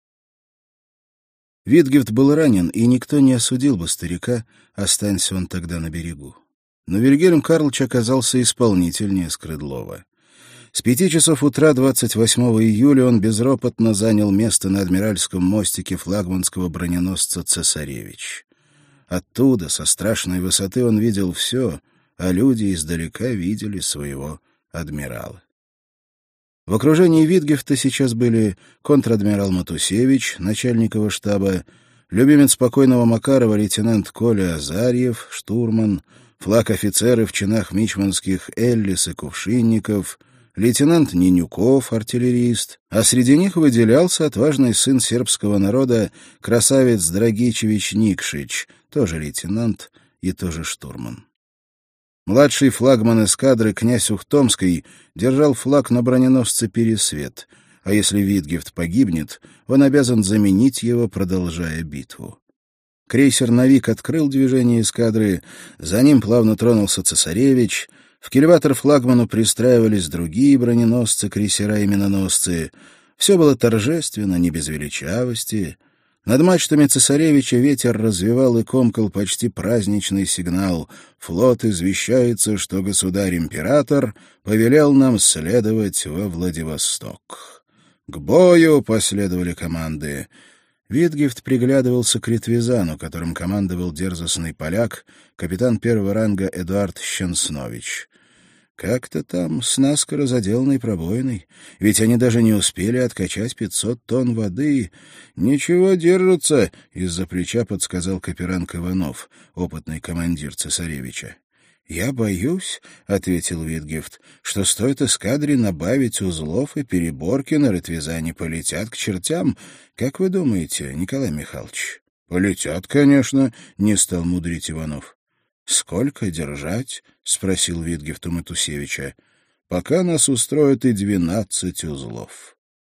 Витгефт был ранен, и никто не осудил бы старика, останься он тогда на берегу. Но Вильгельм Карлович оказался исполнительнее Скрыдлова. С пяти часов утра двадцать восьмого июля он безропотно занял место на адмиральском мостике флагманского броненосца «Цесаревич». Оттуда, со страшной высоты, он видел все, а люди издалека видели своего адмирала. В окружении Витгефта сейчас были контр-адмирал Матусевич, начальник его штаба, любимец покойного Макарова лейтенант Коля Азарьев, штурман, флаг-офицеры в чинах мичманских Эллис и Кувшинников, лейтенант Ненюков, артиллерист, а среди них выделялся отважный сын сербского народа красавец Драгичевич Никшич, тоже лейтенант и тоже штурман. Младший флагман эскадры князь Ухтомский держал флаг на броненосце «Пересвет», а если Витгефт погибнет, он обязан заменить его, продолжая битву. Крейсер «Навик» открыл движение эскадры, за ним плавно тронулся «Цесаревич», в кильватор флагману пристраивались другие броненосцы, крейсера и миноносцы. Все было торжественно, не без величавости. Над мачтами «Цесаревича» ветер развевал и комкал почти праздничный сигнал. Флот извещается, что государь-император повелел нам следовать во Владивосток. «К бою!» — последовали команды. Витгефт приглядывался к Ритвизану, которым командовал дерзостный поляк, капитан первого ранга Эдуард Щенснович. Как-то там с наскоро заделанной пробоиной, ведь они даже не успели откачать пятьсот тонн воды. «Ничего, держатся», — из-за плеча подсказал Каперанг Иванов, опытный командир «Цесаревича». «Я боюсь», — ответил Витгефт, — «что стоит эскадре набавить узлов, и переборки на Ритвизане полетят к чертям. Как вы думаете, Николай Михайлович?» «Полетят, конечно», — не стал мудрить Иванов. «Сколько держать?» — спросил Витгефт у Матусевича. «Пока нас устроят и двенадцать узлов».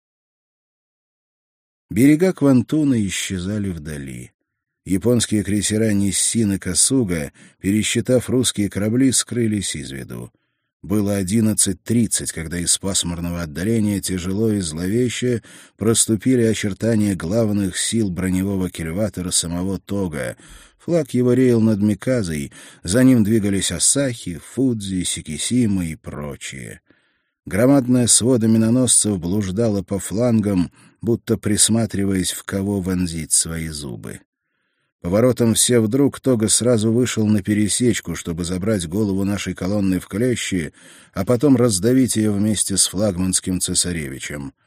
Берега Квантуна исчезали вдали. Японские крейсера «Ниссин» и «Касуга», пересчитав русские корабли, скрылись из виду. Было одиннадцать тридцать, когда из пасмурного отдаления тяжело и зловеще проступили очертания главных сил броневого кильватора самого Тога. Флаг его реял над Миказой, за ним двигались Асахи, Фудзи, Сикисима и прочие. Громадная свода миноносцев блуждала по флангам, будто присматриваясь, в кого вонзить свои зубы. Поворотом все вдруг Тога сразу вышел на пересечку, чтобы забрать голову нашей колонны в клещи, а потом раздавить ее вместе с флагманским «Цесаревичем».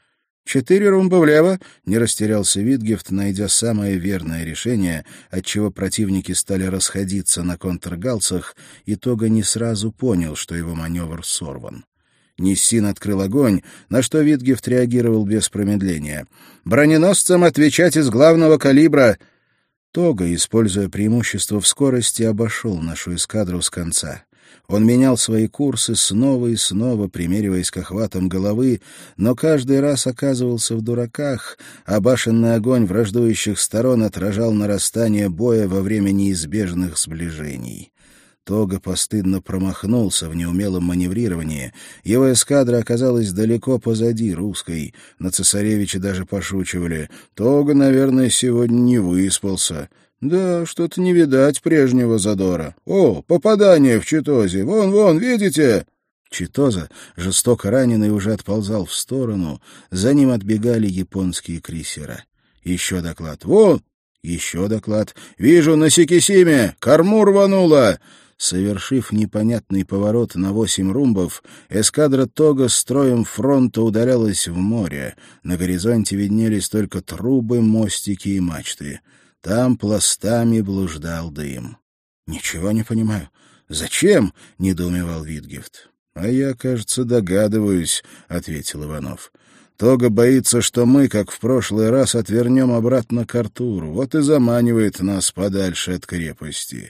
«Четыре румба влево», — не растерялся Витгефт, найдя самое верное решение, отчего противники стали расходиться на контргалсах, и Тога не сразу понял, что его маневр сорван. Ниссин открыл огонь, на что Витгефт реагировал без промедления. «Броненосцам отвечать из главного калибра!» Тога, используя преимущество в скорости, обошел нашу эскадру с конца. Он менял свои курсы снова и снова, примериваясь к охватам головы, но каждый раз оказывался в дураках, а башенный огонь враждующих сторон отражал нарастание боя во время неизбежных сближений. Тога постыдно промахнулся в неумелом маневрировании. Его эскадра оказалась далеко позади русской. На цесаревича даже пошучивали. «Тога, наверное, сегодня не выспался». «Да, что-то не видать прежнего задора. О, попадание в Читозе! Вон, вон, видите?» Читоза, жестоко раненый, уже отползал в сторону. За ним отбегали японские крейсера. Еще доклад. «Вон!» Еще доклад. «Вижу, на Сикисиме! Корму рвануло!» Совершив непонятный поворот на восемь румбов, эскадра Тога строем фронта удалялась в море. На горизонте виднелись только трубы, мостики и мачты. Там пластами блуждал дым. «Ничего не понимаю. Зачем?» — недоумевал Витгефт. «А я, кажется, догадываюсь», — ответил Иванов. «Тога боится, что мы, как в прошлый раз, отвернем обратно к Артуру. Вот и заманивает нас подальше от крепости».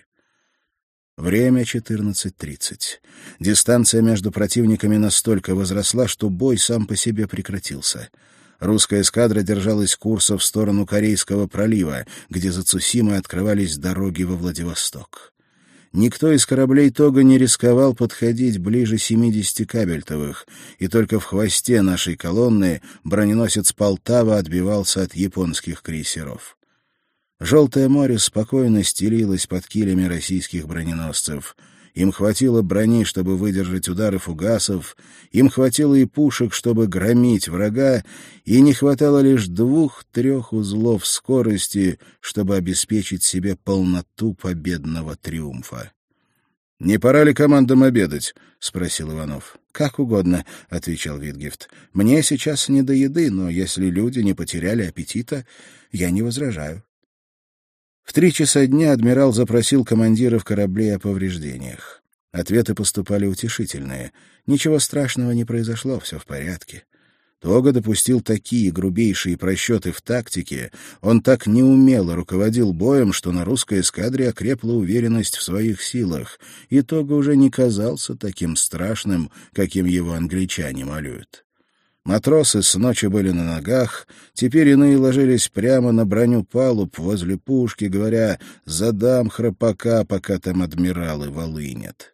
Время четырнадцать тридцать. Дистанция между противниками настолько возросла, что бой сам по себе прекратился. Русская эскадра держалась курса в сторону Корейского пролива, где за Цусимой открывались дороги во Владивосток. Никто из кораблей Тога не рисковал подходить ближе семидесяти кабельтовых, и только в хвосте нашей колонны броненосец «Полтава» отбивался от японских крейсеров. Желтое море спокойно стелилось под килями российских броненосцев. Им хватило брони, чтобы выдержать удары фугасов, им хватило и пушек, чтобы громить врага, и не хватало лишь двух-трех узлов скорости, чтобы обеспечить себе полноту победного триумфа. — Не пора ли командам обедать? — спросил Иванов. — Как угодно, — отвечал Витгефт. — Мне сейчас не до еды, но если люди не потеряли аппетита, я не возражаю. В три часа дня адмирал запросил командиров кораблей о повреждениях. Ответы поступали утешительные. Ничего страшного не произошло, все в порядке. Тога допустил такие грубейшие просчеты в тактике, он так неумело руководил боем, что на русской эскадре окрепла уверенность в своих силах, и Тога уже не казался таким страшным, каким его англичане малюют. Матросы с ночи были на ногах, теперь иные ложились прямо на броню палуб возле пушки, говоря «задам храпака, пока там адмиралы волынят».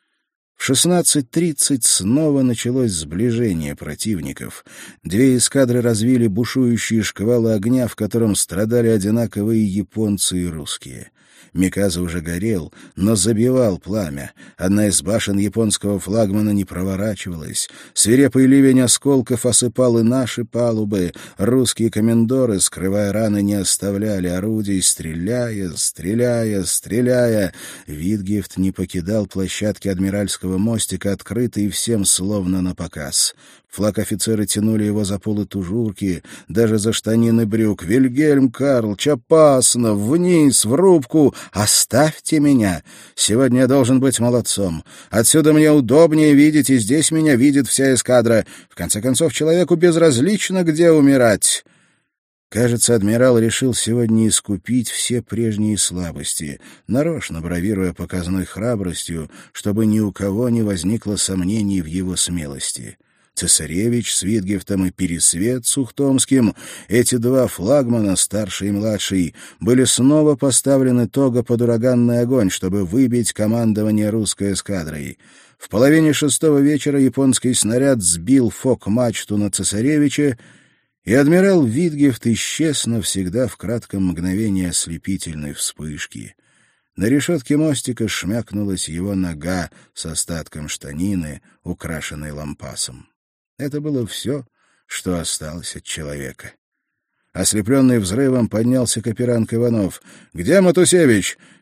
В шестнадцать тридцать снова началось сближение противников. Две эскадры развили бушующие шквалы огня, в котором страдали одинаковые японцы и русские. Миказа уже горел, но забивал пламя. Одна из башен японского флагмана не проворачивалась. Свирепый ливень осколков осыпал и наши палубы. Русские комендоры, скрывая раны, не оставляли орудий, стреляя, стреляя, стреляя. Витгефт не покидал площадки адмиральского мостика, открытой всем словно напоказ. Флаг-офицеры тянули его за полы тужурки, даже за штанины брюк. «Вильгельм Карлч, опасно! Вниз, в рубку! Оставьте меня! Сегодня я должен быть молодцом. Отсюда мне удобнее видеть, и здесь меня видит вся эскадра. В конце концов, человеку безразлично, где умирать». Кажется, адмирал решил сегодня искупить все прежние слабости, нарочно бравируя показной храбростью, чтобы ни у кого не возникло сомнений в его смелости. Цесаревич с Витгефтом и Пересвет с Ухтомским, эти два флагмана, старший и младший, были снова поставлены Тога под ураганный огонь, чтобы выбить командование русской эскадрой. В половине шестого вечера японский снаряд сбил фок-мачту на Цесаревича, и адмирал Витгефт исчез навсегда в кратком мгновении ослепительной вспышки. На решетке мостика шмякнулась его нога с остатком штанины, украшенной лампасом. Это было все, что осталось от человека. Ослепленный взрывом поднялся Каперанг Иванов. «Где Матусевич?»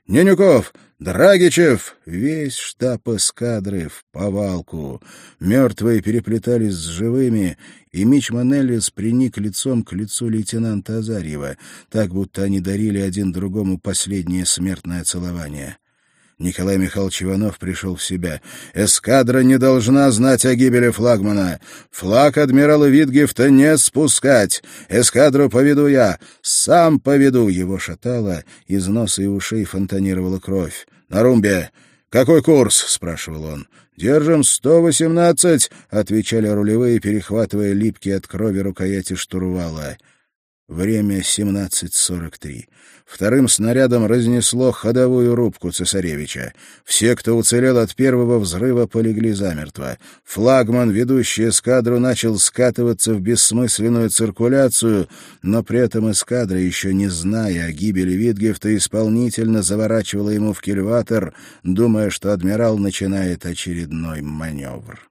Ненюков! Драгичев!» Весь штаб эскадры в повалку. Мертвые переплетались с живыми, и мичман Эллис приник лицом к лицу лейтенанта Азарьева, так будто они дарили один другому последнее смертное целование. Николай Михайлович Иванов пришел в себя. «Эскадра не должна знать о гибели флагмана. Флаг адмирала Витгефта не спускать. Эскадру поведу я. Сам поведу». Его шатало, из носа и ушей фонтанировала кровь. «На румбе! Какой курс?» — спрашивал он. «Держим сто восемнадцать», — отвечали рулевые, перехватывая липкие от крови рукояти штурвала. Время семнадцать сорок три. Вторым снарядом разнесло ходовую рубку цесаревича. Все, кто уцелел от первого взрыва, полегли замертво. Флагман, ведущий эскадру, начал скатываться в бессмысленную циркуляцию, но при этом эскадра, еще не зная о гибели Витгефта, исполнительно заворачивала ему в кильватер, думая, что адмирал начинает очередной маневр.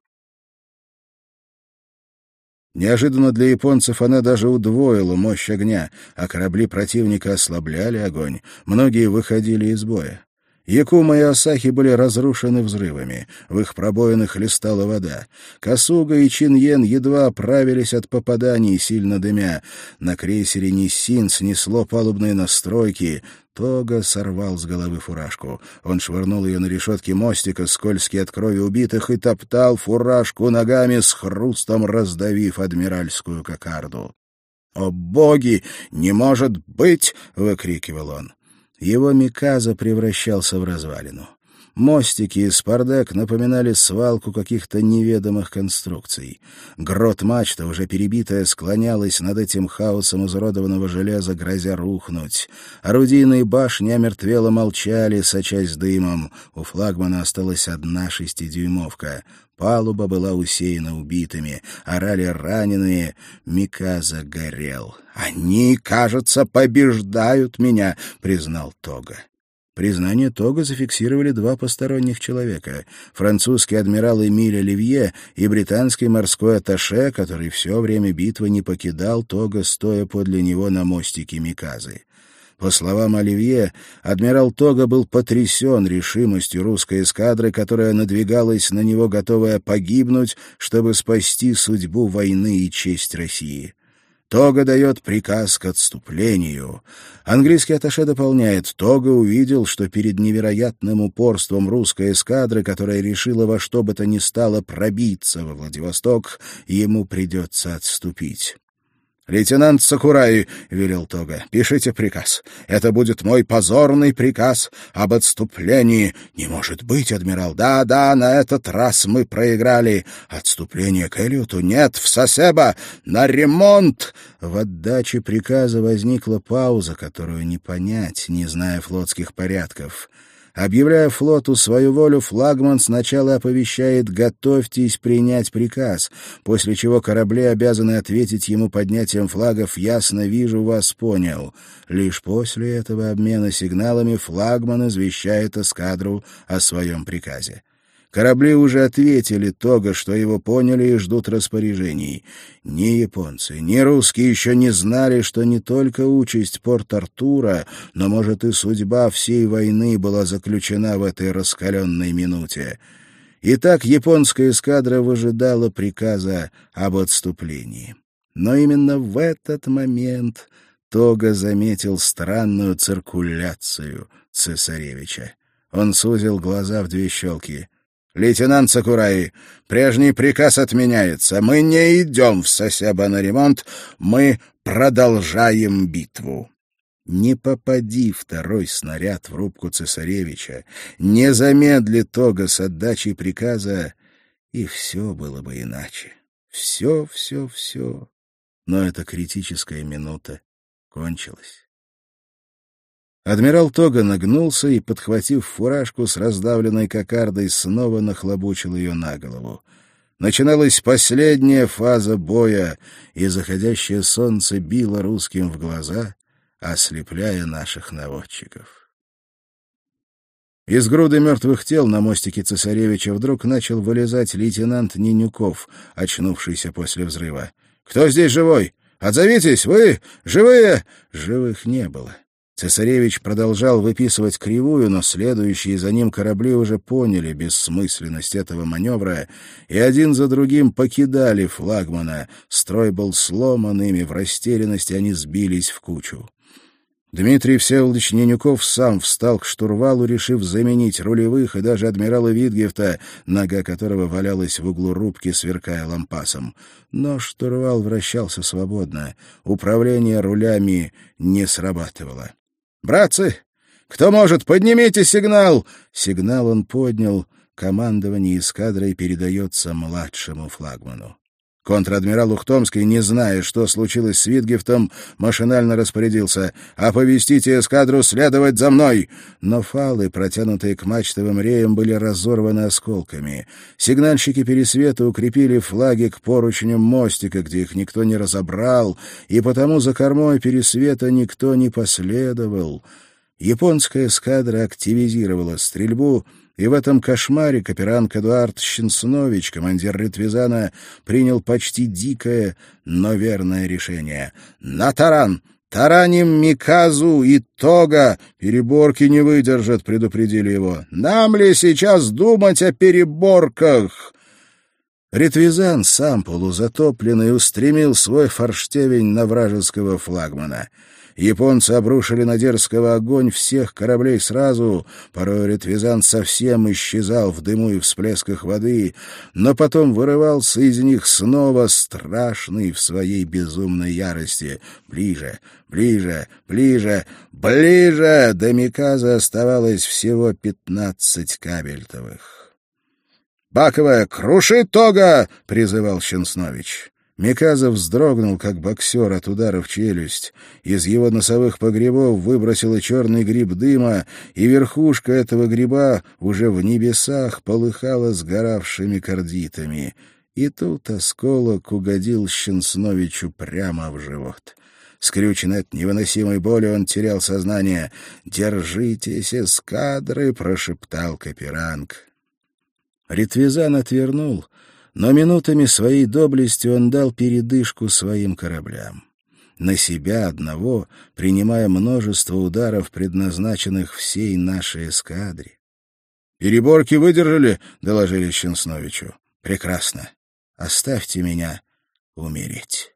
Неожиданно для японцев она даже удвоила мощь огня, а корабли противника ослабляли огонь. Многие выходили из боя. Якума и Асахи были разрушены взрывами. В их пробоинах хлестала вода. Касуга и Чиньен едва оправились от попаданий, сильно дымя. На крейсере Ниссин снесло палубные настройки. Тога сорвал с головы фуражку. Он швырнул ее на решетки мостика, скользкий от крови убитых, и топтал фуражку ногами, с хрустом раздавив адмиральскую кокарду. «О боги! Не может быть!» — выкрикивал он. Его Миказа превращался в развалину. Мостики и спардак напоминали свалку каких-то неведомых конструкций. Грот-мачта, уже перебитая, склонялась над этим хаосом изуродованного железа, грозя рухнуть. Орудийные башни омертвело молчали, сочась дымом. У флагмана осталась одна шестидюймовка. Палуба была усеяна убитыми, орали раненые. Миказа горел. «Они, кажется, побеждают меня», — признал Тога. Признание Тога зафиксировали два посторонних человека — французский адмирал Эмиль Оливье и британский морской атташе, который все время битвы не покидал Тога, стоя подле него на мостике Миказы. По словам Оливье, адмирал Тога был потрясен решимостью русской эскадры, которая надвигалась на него, готовая погибнуть, чтобы спасти судьбу войны и честь России. Тога дает приказ к отступлению. Английский атташе дополняет: Тога увидел, что перед невероятным упорством русской эскадры, которая решила во что бы то ни стало пробиться во Владивосток, ему придется отступить. «Лейтенант Сакураи», — велел Тога, — «пишите приказ. Это будет мой позорный приказ об отступлении». «Не может быть, адмирал. Да, да, на этот раз мы проиграли. Отступление к Эллиоту? Нет, в Сасебо. На ремонт». В отдаче приказа возникла пауза, которую не понять, не зная флотских порядков. Объявляя флоту свою волю, флагман сначала оповещает «готовьтесь принять приказ», после чего корабли обязаны ответить ему поднятием флагов «ясно вижу вас, понял». Лишь после этого обмена сигналами флагман извещает эскадру о своем приказе. Корабли уже ответили Тога, что его поняли и ждут распоряжений. Ни японцы, ни русские еще не знали, что не только участь Порт-Артура, но, может, и судьба всей войны была заключена в этой раскаленной минуте. Итак, японская эскадра выжидала приказа об отступлении. Но именно в этот момент Тога заметил странную циркуляцию цесаревича. Он сузил глаза в две щелки. «Лейтенант Сакураи, прежний приказ отменяется. Мы не идем в Сасебо на ремонт, мы продолжаем битву». Не попади второй снаряд в рубку цесаревича, не замедли Тога с отдачей приказа, и все было бы иначе. Все, все, все. Но эта критическая минута кончилась. Адмирал Тога нагнулся и, подхватив фуражку с раздавленной кокардой, снова нахлобучил ее на голову. Начиналась последняя фаза боя, и заходящее солнце било русским в глаза, ослепляя наших наводчиков. Из груды мертвых тел на мостике цесаревича вдруг начал вылезать лейтенант Ненюков, очнувшийся после взрыва. «Кто здесь живой? Отзовитесь! Вы! Живые!» Живых не было. Цесаревич продолжал выписывать кривую, но следующие за ним корабли уже поняли бессмысленность этого маневра и один за другим покидали флагмана. Строй был сломан ими, в растерянности они сбились в кучу. Дмитрий Всеволодович Ненюков сам встал к штурвалу, решив заменить рулевых и даже адмирала Витгефта, нога которого валялась в углу рубки, сверкая лампасом. Но штурвал вращался свободно, управление рулями не срабатывало. «Братцы, кто может, поднимите сигнал!» Сигнал он поднял, командование эскадрой передается младшему флагману. Контр-адмирал Ухтомский, не зная, что случилось с Витгефтом, машинально распорядился: «Оповестите эскадру следовать за мной!» Но фалы, протянутые к мачтовым реям, были разорваны осколками. Сигнальщики Пересвета укрепили флаги к поручням мостика, где их никто не разобрал, и потому за кормой Пересвета никто не последовал. Японская эскадра активизировала стрельбу, и в этом кошмаре каперанг Эдуард Щенснович, командир Ритвизана, принял почти дикое, но верное решение. «На таран! Тараним Миказу и Тога! Переборки не выдержат», — предупредили его. «Нам ли сейчас думать о переборках?» Ритвизан, сам полузатопленный, устремил свой форштевень на вражеского флагмана. Японцы обрушили на дерзкого огонь всех кораблей сразу, порой Ритвизан совсем исчезал в дыму и всплесках воды, но потом вырывался из них снова, страшный в своей безумной ярости. Ближе, ближе, ближе, ближе! До Миказы оставалось всего пятнадцать кабельтовых. «Баковая, круши Тога!» — призывал Щенснович. Миказа вздрогнул, как боксер от удара в челюсть. Из его носовых погребов выбросило черный гриб дыма, и верхушка этого гриба уже в небесах полыхала сгоравшими кордитами. И тут осколок угодил Щенсновичу прямо в живот. Скрюченный от невыносимой боли, он терял сознание. «Держитесь, эскадры!» — прошептал каперанг. Ритвизан отвернул, но минутами своей доблести он дал передышку своим кораблям. На себя одного, принимая множество ударов, предназначенных всей нашей эскадре. «Переборки выдержали?» — доложили Щенсновичу. «Прекрасно. Оставьте меня умереть».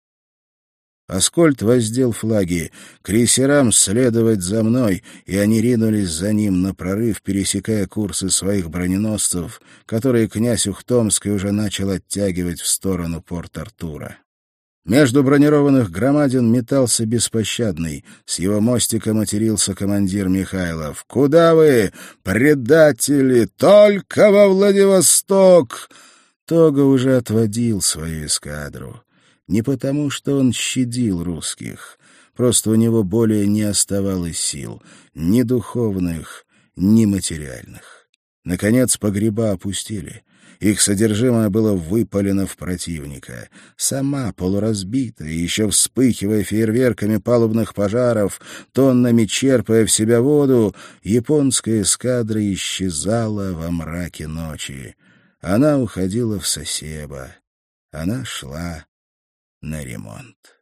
Аскольд воздел флаги. «Крейсерам следовать за мной», и они ринулись за ним на прорыв, пересекая курсы своих броненосцев, которые князь Ухтомский уже начал оттягивать в сторону Порт-Артура. Между бронированных громадин метался беспощадный. С его мостика матерился командир Михайлов. «Куда вы, предатели? Только во Владивосток!» Тога уже отводил свою эскадру. Не потому, что он щадил русских, просто у него более не оставалось сил, ни духовных, ни материальных. Наконец погреба опустили. Их содержимое было выпалено в противника. Сама полуразбитая, еще вспыхивая фейерверками палубных пожаров, тоннами черпая в себя воду, японская эскадра исчезала во мраке ночи. Она уходила в Сасебо. Она шла на ремонт.